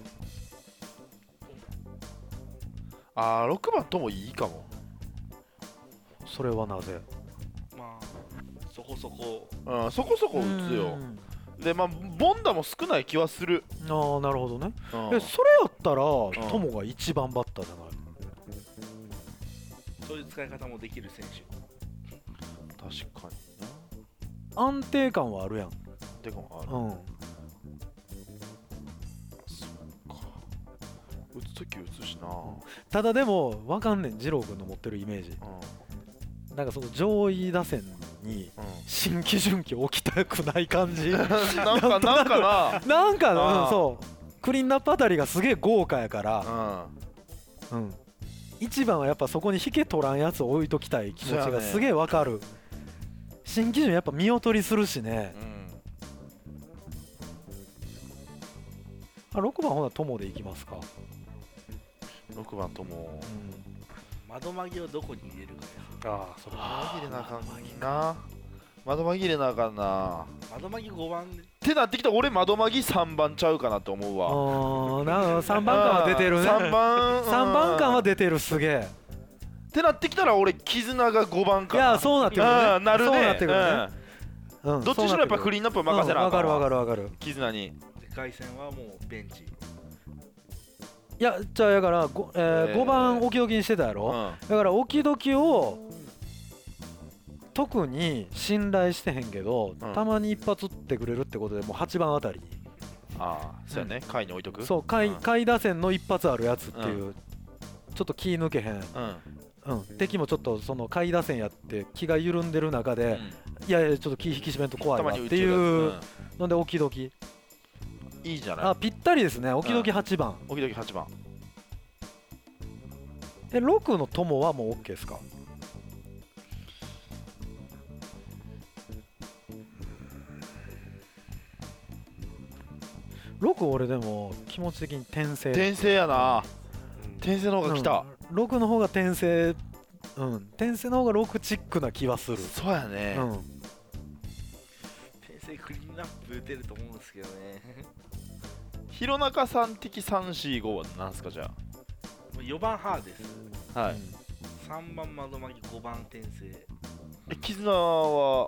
6番ともいいかも。 それはなぜ？ まあそこそこそこそこ打つよ。でまあボンダも少ない気はする。 ああ、なるほどね。それやったらトモが1番バッターじゃない？ そういう使い方もできる選手。 確かにな。安定感はあるやん。 安定感はある。そっか。打つとき打つしな。 ただでも分かんねん、二郎君の持ってるイメージ。なんかその上位打線に新基準機置きたくない感じ。なんかそうクリーンナップあたりがすげえ豪華やから、1番はやっぱそこに引け取らんやつを置いときたい気持ちがすげえ分かる。新基準やっぱ見劣りするしね。6番ほな友でいきますか。 6番友。 窓紛をどこに入れるかや。ああ、それ紛れなあかんな。窓紛れなあかんな。 窓紛5番ってなってきたら俺窓紛3番ちゃうかなって思うわ。 3番感は出てるね。3番感は出てる。すげえ。 ってなってきたら俺絆が5番かな。 いや、そうなってくるね。 なるね。 そうなってくるね。 どっちにしろやっぱクリーンナップ任せなあかんわ。 わかる。 絆に。 外線はもうベンチ。 いや、じゃあだから 5番置き時にしてたやろ。だから置き時を特に信頼してへんけど、たまに一発打ってくれるってことでもう8番あたりに。 そうやね。下位に置いとく。 そう、下位打線の一発あるやつっていう、ちょっと気抜けへん。敵もちょっとその下位打線やって気が緩んでる中で、いやいやちょっと気引き締めんと怖いわっていうので置き時。 いいじゃない。 ぴったりですね。置き時8番。 置き時8番。 6の友はもう OK ですか？6俺でも気持ち的に転生やな。転生の方が来た。 6の方が転生の方が6チックな気はする。 そうやね。 転生クリーンナップ打てると思うんですけどね。 弘中さん的345は何すか？じゃあ 4番ハーです。 はい。 3番窓紛、5番転生。 絆は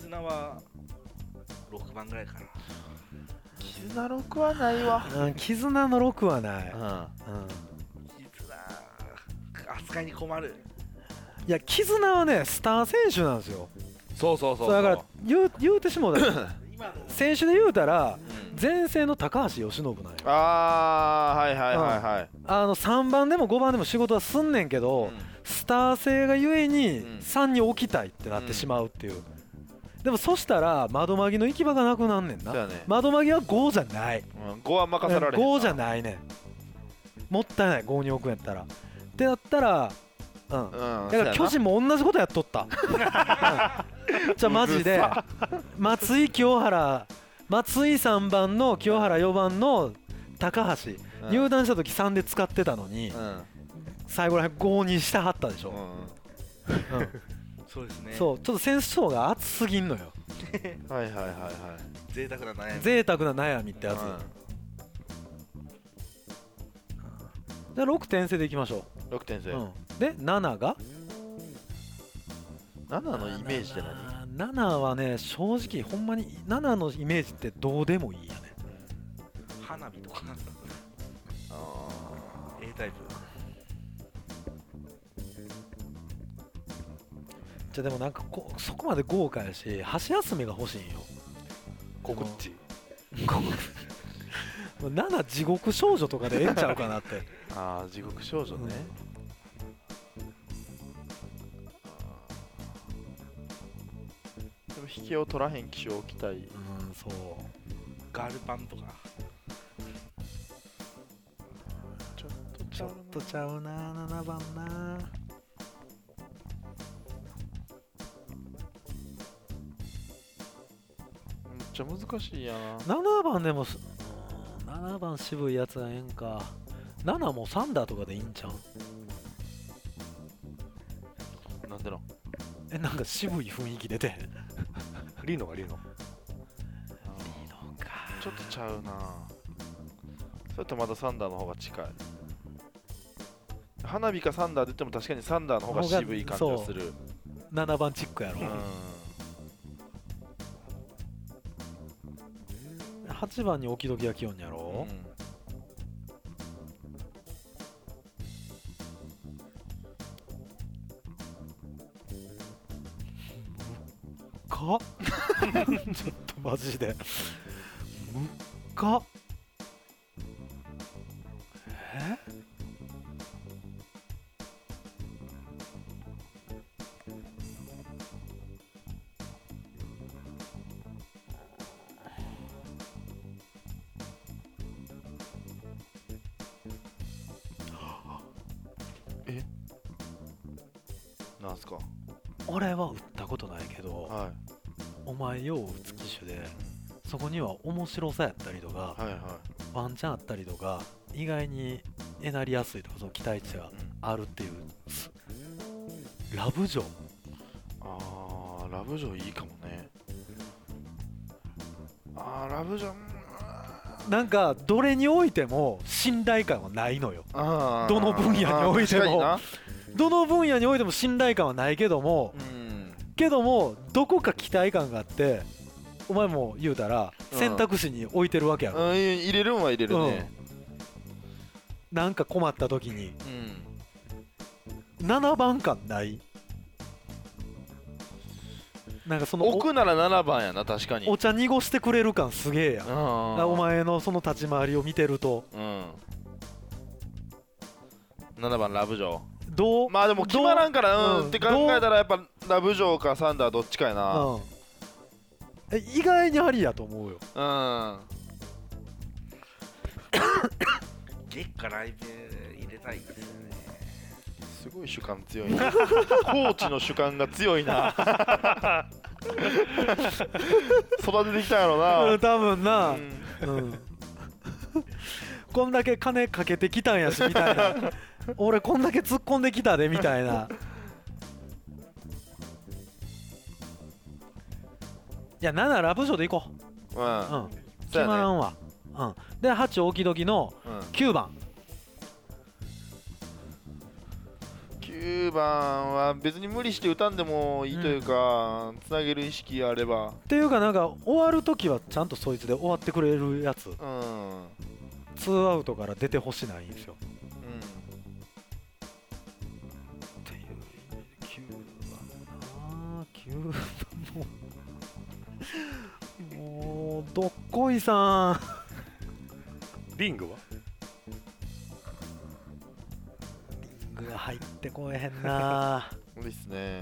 6番ぐらいかな。 絆6はないわ。 絆の6はない。 絆扱いに困る。 いや、絆はねスター選手なんですよ。 そうだから言うてしもうたら選手で言うたら前世の高橋由伸なんよ。 はい 3番でも5番でも仕事はすんねんけど、スター性がゆえに3に置きたいってなってしまうっていう。でもそしたら窓紛の行き場がなくなんねんな。窓紛は5じゃない。 5は任せられへん。 5じゃないねん。もったいない。5に置くんやったらってなったらだから巨人も同じことやっとった。じゃあマジで松井3番の清原4番の高橋、入団した時3で使ってたのに、最後らへん5にしてはったでしょ。 そうですね。 そう、ちょっと選手層が厚すぎんのよ。 はいはいはいはい。 贅沢な悩み。 贅沢な悩みってやつ。で6点制でいきましょう。6点制。 で7が 7のイメージって何 ？7はね、正直ほんまに7のイメージってどうでもいいやね。 花火とかA タイプ。 じゃあでもなんかそこまで豪華やし、箸休めが欲しいんよ。 告知 7地獄少女とかでええんちゃうかなって。 ああ、地獄少女ね。でも引きを取らへん機種を置きたい。 そう。 ガールパンとか。 ちょっとちゃうな、7番な。 めっちゃ難しいやな。 7番でも7番渋いやつはええんか。7もサンダーとかでいいんちゃう？ なんでの？ なんか渋い雰囲気出てへん。 リノか。 ちょっとちゃうな。それとまだサンダーの方が近い。花火かサンダーで言っても確かにサンダーの方が渋い感じがする。 7番チックやろ。8番に置き時が来よんやろ。ちょっとマジでむっか。 なんすか？ 俺は打ったことないけど、お前よう打つ機種で、そこには面白さやったりとか、ワンチャンあったりとか、意外になりやすいとか、その期待値があるっていう、ラブジョー。 ラブジョーいいかもね。ラブジョーなんかどれにおいても信頼感はないのよ。どの分野においても信頼感はないけども、どこか期待感があって、お前も言うたら選択肢に置いてるわけやろ。 入れるんは入れるね。 なんか困った時に7番感ない？なんかその置くなら7番やな。確かにお茶濁してくれる感すげえやん。お前のその立ち回りを見てると、 7番ラブジョーどう？ まあでも決まらんからって考えたらやっぱラブジョーかサンダーどっちかやな。 意外にありやと思うよ。 月下来年入れたいですよね。 すごい主観強いな。コーチの主観が強いな。育ててきたんやろな。 多分な。こんだけ金かけてきたんやしみたいな。俺こんだけ突っ込んできたでみたいな。いや7ラブジョーでいこう。決まらんわ。で8置き時の9番。 9番は別に無理して打たんでもいいというか、つなげる意識あればっていうか、なんか終わるときはちゃんとそいつで終わってくれるやつ。2アウトから出てほしないんですよ。っていう9番もうどっこいさん。 リングはリングが入ってこえへんな。 無理っすね。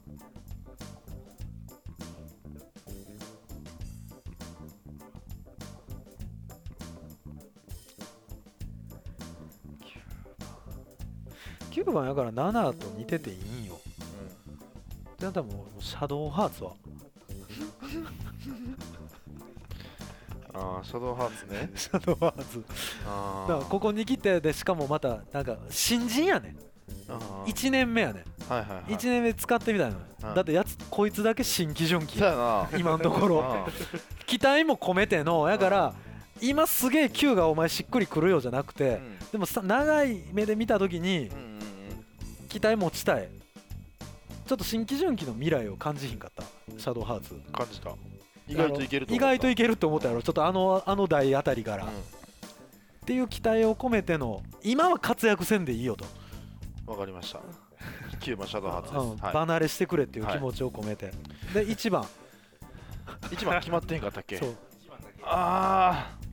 9番やから7と似てていいんよ。であんたもうシャドウハーツはシャドウハーツね。 シャドウハーツだからここに来て、でしかもまたなんか新人やねん。1年目やねん。 はいはいはい。 1年目使ってみたいな。だってこいつだけ新規準期そうやな。 今のところ期待も込めてのやから今すげえ Q がお前しっくりくるよじゃなくて、でも長い目で見た時に期待持ちたい。ちょっと新規準期の未来を感じひんかった。シャドウハーツ感じた。意外といけると思った。 意外といけると思ったやろ。ちょっとあの台あたりからっていう期待を込めての、今は活躍せんでいいよと。 わかりました。9番シャドウハーツです。 離れしてくれっていう気持ちを込めて。で1番決まってへんかったっけ。 そう。 ああ。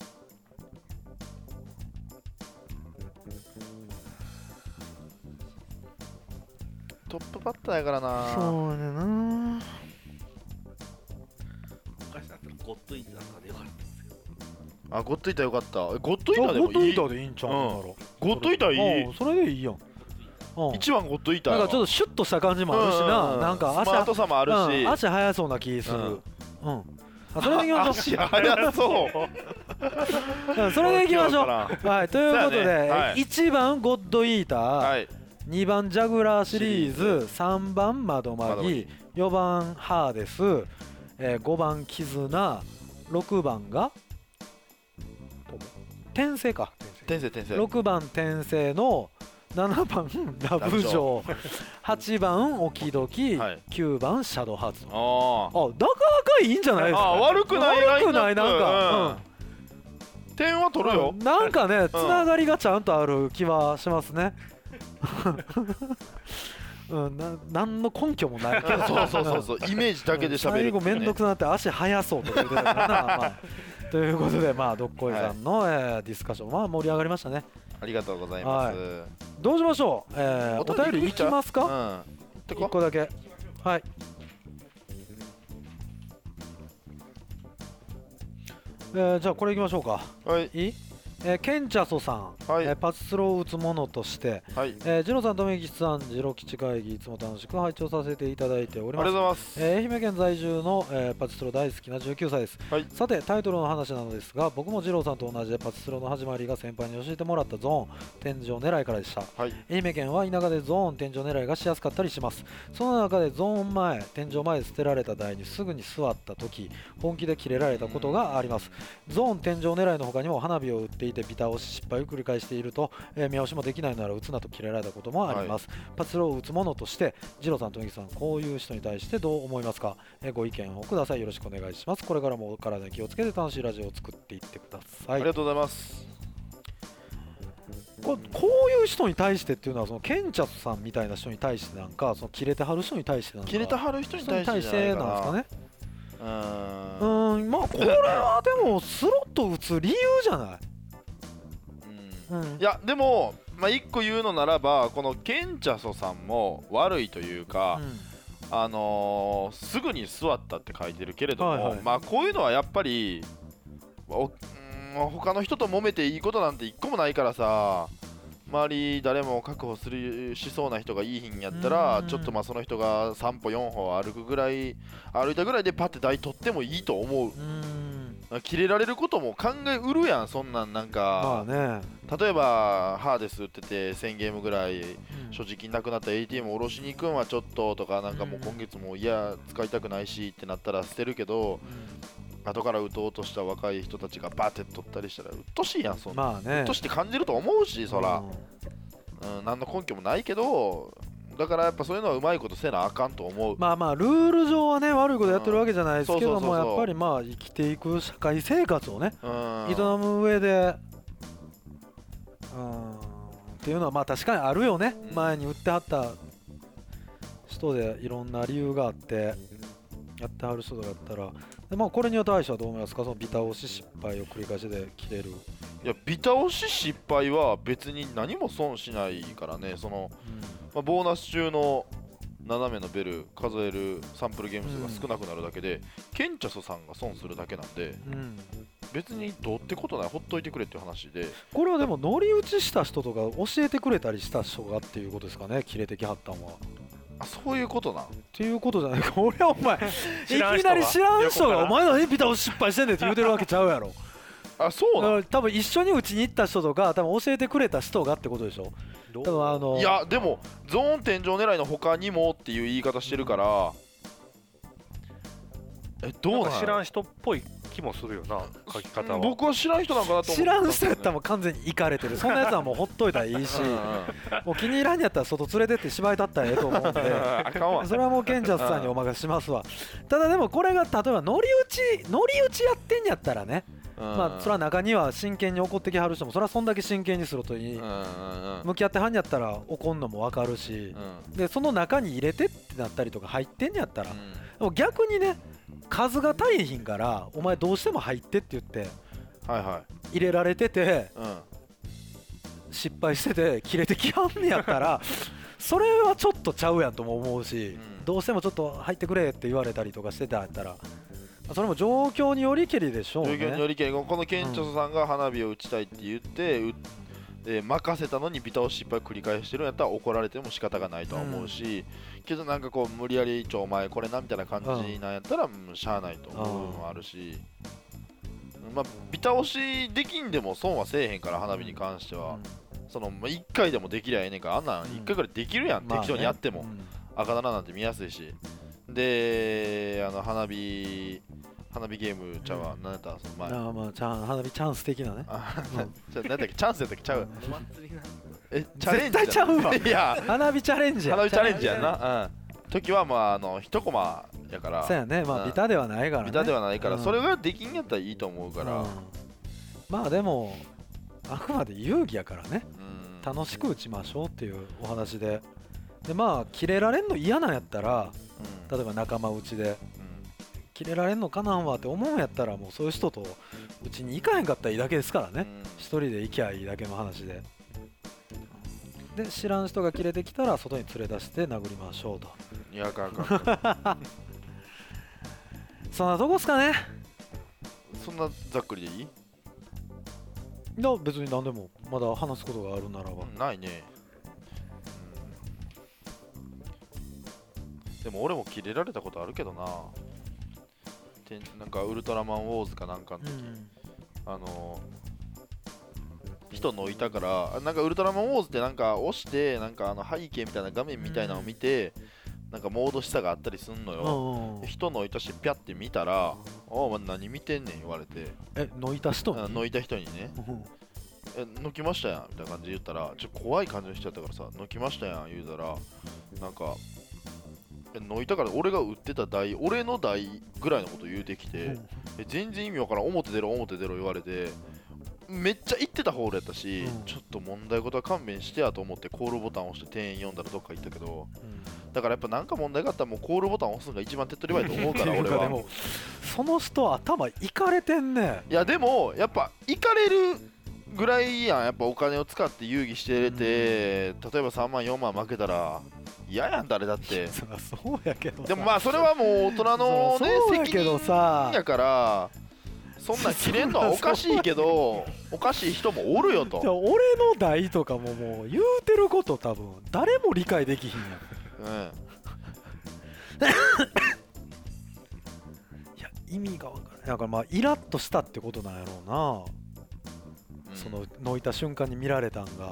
トップバッターやからな。 そうねな。 昔だったらゴッドイーターとかでよかったんですけど。 あ、ゴッドイーターよかった。ゴッドイーターでもいい。 ゴッドイーターでいいんちゃうの。 ゴッドイーターいい。 それでいいやん。 一番ゴッドイーター。 なんかちょっとシュッとした感じもあるしな。なんかスマートさもあるし、 足速そうな気する。それでいきましょう。 足速そう。 それでいきましょう。はい、ということで1番ゴッドイーター、2番ジャグラーシリーズ、3番窓マギ、4番ハーデス、5番キズナ、6番が転生か。6番転生の7番ラブジョー、8番オキドキ、9番シャドウハーツ。なかなかいいんじゃないですか。 悪くないなんか点は取るよ。 なんかね、つながりがちゃんとある気はしますね。何の根拠もないけど、 そうイメージだけで喋る。 最後めんどくさなって足速そうとか言ってたからな。ということで、どっこいさんのディスカッション盛り上がりましたね。 ありがとうございます。 どうしましょう。お便りいきますか。1個だけ。はい。じゃあこれいきましょうか。いい？ケンチャソさん、パチスロを打つものとして、ジロさんとめきちさん、ジロ吉会議いつも楽しく拝聴させていただいております。 ありがとうございます。 愛媛県在住の、パチスロ大好きな19歳です。さてタイトルの話なのですが、僕もジロさんと同じでパチスロの始まりが先輩に教えてもらったゾーン天井狙いからでした。愛媛県は田舎でゾーン天井狙いがしやすかったりします。その中でゾーン前、天井前で捨てられた台にすぐに座った時、本気でキレられたことがあります。ゾーン天井狙いの他にも花火を打っていてビタ押し失敗を繰り返していると、目押しもできないなら打つなとキレられたこともあります。パチスロを打つものとしてジロさんとめきさん、こういう人に対してどう思いますか。ご意見をください。よろしくお願いします。これからもお体に気をつけて楽しいラジオを作っていってください。 ありがとうございます。 こういう人に対してっていうのは、そのケンチャスさんみたいな人に対してなんか、そのキレてはる人に対してなんか、 キレてはる人に対してなんですかね。これはでもスロット打つ理由じゃない。 いやでも一個言うのならば、このケンチャソさんも悪いというか、すぐに座ったって書いてるけれども、こういうのはやっぱり他の人と揉めていいことなんて一個もないからさ、周り誰も確保しそうな人がいい日にやったら、ちょっとその人が3歩4歩歩いたぐらいでパッて台取ってもいいと思う。キレられることも考えうるやん、そんなんなんか。例えばハーデス売ってて1000ゲームぐらい所持金なくなった ATM 下ろしに行くんはちょっととか、なんかもう今月も使いたくないしってなったら捨てるけど、後から打とうとした若い人たちがバーって取ったりしたらうっとしいやん。そんなうっとして感じると思うし、そら何の根拠もないけど、だからやっぱそういうのはうまいことせなあかんと思う。 ルール上はね、悪いことやってるわけじゃないですけども、やっぱり生きていく社会生活をね、営む上でっていうのは確かにあるよね。前に売ってはった人でいろんな理由があってやってはる人だったら、これに対してはどう思いますか。そのビタ押し失敗を繰り返しで切れる。 いや、ビタ押し失敗は別に何も損しないからね。そのボーナス中の斜めのベル数えるサンプルゲーム数が少なくなるだけで、ケンチャソさんが損するだけなんで、別にどうってことない、ほっといてくれっていう話で。 これはでも乗り打ちした人とか教えてくれたりした人がっていうことですかね、切れてきはったんは。 あ、そういうことなんっていうことじゃないか。俺はお前いきなり知らん人がお前何ビタ押し失敗してんねんって言うてるわけちゃうやろ。 あ、そうなの。 多分一緒にうちに行った人とか多分教えてくれた人がってことでしょ。多分いやでもゾーン天井狙いの他にもっていう言い方してるから、どうなん知らん人っぽい気もするよな、書き方は。 僕は知らん人なんかなと思って、 知らん人やったらもう完全にイカれてる。そんなやつはもうほっといたらいいしもう気に入らんやったら外連れてって芝居立ったらええと思うんであかんわ。 それはもうケンジャスさんにお任せしますわ。ただでもこれが例えば乗り打ちやってんやったらね、まあそれは中には真剣に怒ってきはる人もそれはそんだけ真剣にするといい向き合ってはんやったら怒んのも分かるし、でその中に入れてってなったりとか入ってんやったら、でも逆にね数が足りひんからお前どうしても入ってって言って入れられてて失敗してて切れてきはんねやったらそれはちょっとちゃうやんとも思うし、どうしてもちょっと入ってくれって言われたりとかしてたんやったらそれも状況によりけりでしょうね。 状況によりけり、このケンチョさんが花火を打ちたいって言って任せたのにビタ押し失敗繰り返してるんやったら怒られても仕方がないとは思うし、けどなんかこう無理やりお前これなみたいな感じなんやったらしゃあないと思うのもあるし、まあビタ押しできんでも損はせえへんから、花火に関してはその1回でもできりゃええねんから、あんなん1回ぐらいできるやん、適当にやっても赤だななんて見やすいし、で花火ゲームちゃうわ、何やったその前花火チャンス的なね。 何やったっけ、チャンスやったっけ、ちゃうチャレンジ絶対ちゃうわ。 いや花火チャレンジやんな。時はまあ1コマやから、 そうやね、まあビタではないからね。 ビタではないから、それができんやったらいいと思うから、 まあでもあくまで遊戯やからね、楽しく打ちましょうっていうお話で、まあキレられんの嫌なんやったら、例えば仲間内でキレられんのかなんわって思うんやったら、もうそういう人とうちに行かへんかったらいいだけですからね。一人で行きゃいいだけの話で。で知らん人が切れてきたら外に連れ出して殴りましょうと。 いや、あかんそんなとこっすかね。 そんなざっくりでいい？ いや別に何でも、まだ話すことがあるならば。 ないね。でも俺もキレられたことあるけどな。なんかウルトラマンウォーズかなんかの時、人のいたから、なんかウルトラマンウォーズってなんか押してなんか背景みたいな画面みたいなのを見て、なんかモード下があったりすんのよ。人のいたしピャって見たら、お前何見てんねん言われて、 のいた人にのいた人にね、のきましたやんみたいな感じで言ったら、ちょっと怖い感じの人やったからさ、のきましたやん言うたら、なんかのいたから俺が売ってた台、俺の台ぐらいのこと言うてきて、全然意味わからん、表出ろ言われて、めっちゃ言ってたホールやったし、ちょっと問題事は勘弁してやと思ってコールボタン押して店員読んだらどっか行ったけど、だからやっぱなんか問題があったらもうコールボタン押すのが一番手っ取り早いと思うから俺は。 でもその人頭いかれてんね。 いやでもやっぱいかれるぐらいやん、やっぱお金を使って遊戯してて、例えば3万4万負けたら嫌やん誰だって。 そうやけど、 でもまあそれはもう大人のね責任やから、そんなん切れんのはおかしいけどおかしい人もおるよと。 俺の代とかももう言うてること多分誰も理解できひんやん。いや意味が分からない。だからまあイラッとしたってことなんやろうな、そののいた瞬間に見られたんが、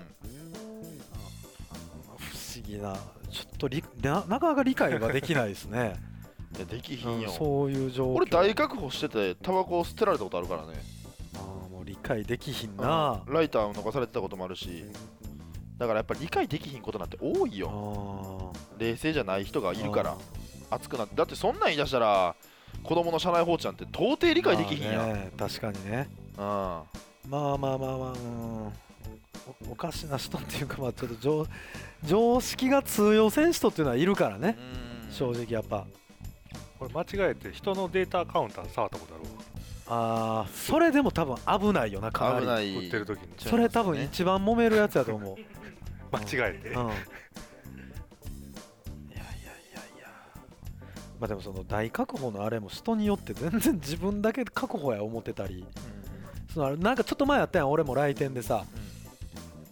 不思議な、ちょっとなかなか理解ができないですね。 いやできひんよ、 そういう状況。 俺大確保しててタバコを捨てられたことあるからね。 もう理解できひんな。 ライターを残されてたこともあるし、だからやっぱり理解できひんことなんて多いよ。冷静じゃない人がいるから熱くなって、だってそんなん言い出したら子供の車内放置なんて到底理解できひんやん。 確かにね。まあおかしな人っていうか、まあちょっと常識が通用せん人っていうのはいるからね、正直やっぱ。 これ間違えて人のデータカウンター触ったことあるわ。 それでも多分危ないよな、かなり。 危ない。 売ってる時にそれ多分一番揉めるやつやと思う。 間違えて。 まあでもその大確保のあれも人によって全然自分だけ確保や思ってたり、なんかちょっと前やったやん、俺も来店でさ、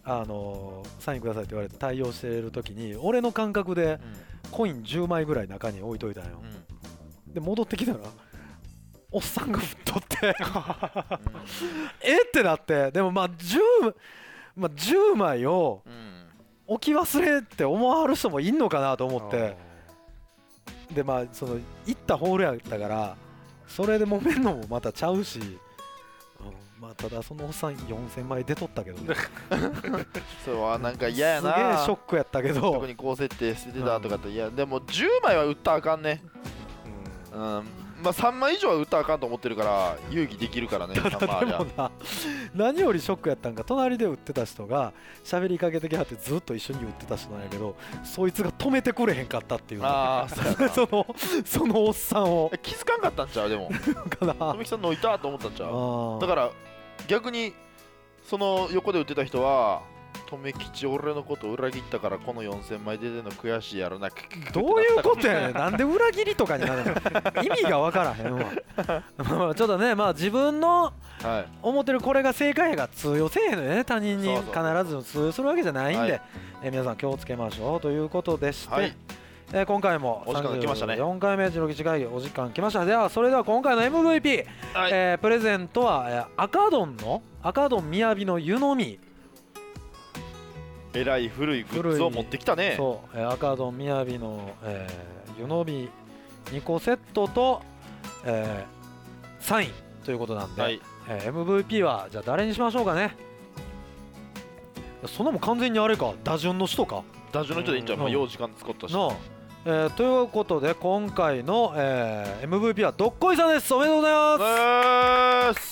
サインくださいって言われて対応してる時に俺の感覚でコイン10枚ぐらい中に置いといたんよ、で戻ってきたらおっさんが振っとってってなって。でもまあ 10枚を置き忘れって思わはる人もいんのかなと思って、でまあその行ったホールやったからそれで揉めんのもまたちゃうし、まあただそのおっさん4000枚出とったけどねそうはなんか嫌やな、 すげえショックやったけど、 特に高設定してたとかって、いやでも10枚は打ったらあかんね。まあ3枚以上は打ったらあかんと思ってるから遊戯できるからね。 ただでもな、何よりショックやったんか、隣で打ってた人が喋りかけてきはってずっと一緒に打ってた人なんやけど、そいつが止めてくれへんかったっていうそのおっさんを気づかんかったんちゃう。でもかな、 富木さんのいたと思ったんちゃう。だから逆にその横で打ってた人は留吉俺のこと裏切ったからこの4000枚出てんの悔しいやろな。 どういうことやねん。なんで裏切りとかになるの意味が分からへんわちょっとね、まあ自分の思ってるこれが正解やが通用せえへんのよね。他人に必ず通用するわけじゃないんで、皆さん気をつけましょうということでして、今回も34回目白吉会議お時間来ました。ではそれでは今回の MVP、プレゼントは赤ドンみやびの湯飲み、 えらい古いグッズを持ってきたね。 そう、赤ドンみやびの、湯飲み2個セットと、サインということなんで、MVP はじゃあ誰にしましょうかね。そんなもん完全にあれか、打順の人か。 打順の人でいいんじゃん。まあ用時間使ったしということで今回の、MVP はどっこいさんです。おめでとうございます。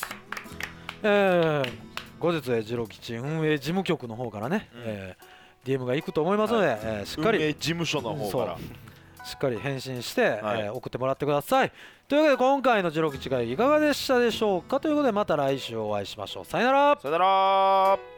後日ジロ吉運営事務局の方からね、DM が行くと思いますので、しっかり運営事務所の方からしっかり返信して、送ってもらってください。というわけで今回のジロ吉会議いかがでしたでしょうか。ということでまた来週お会いしましょう。さよなら。 さよなら。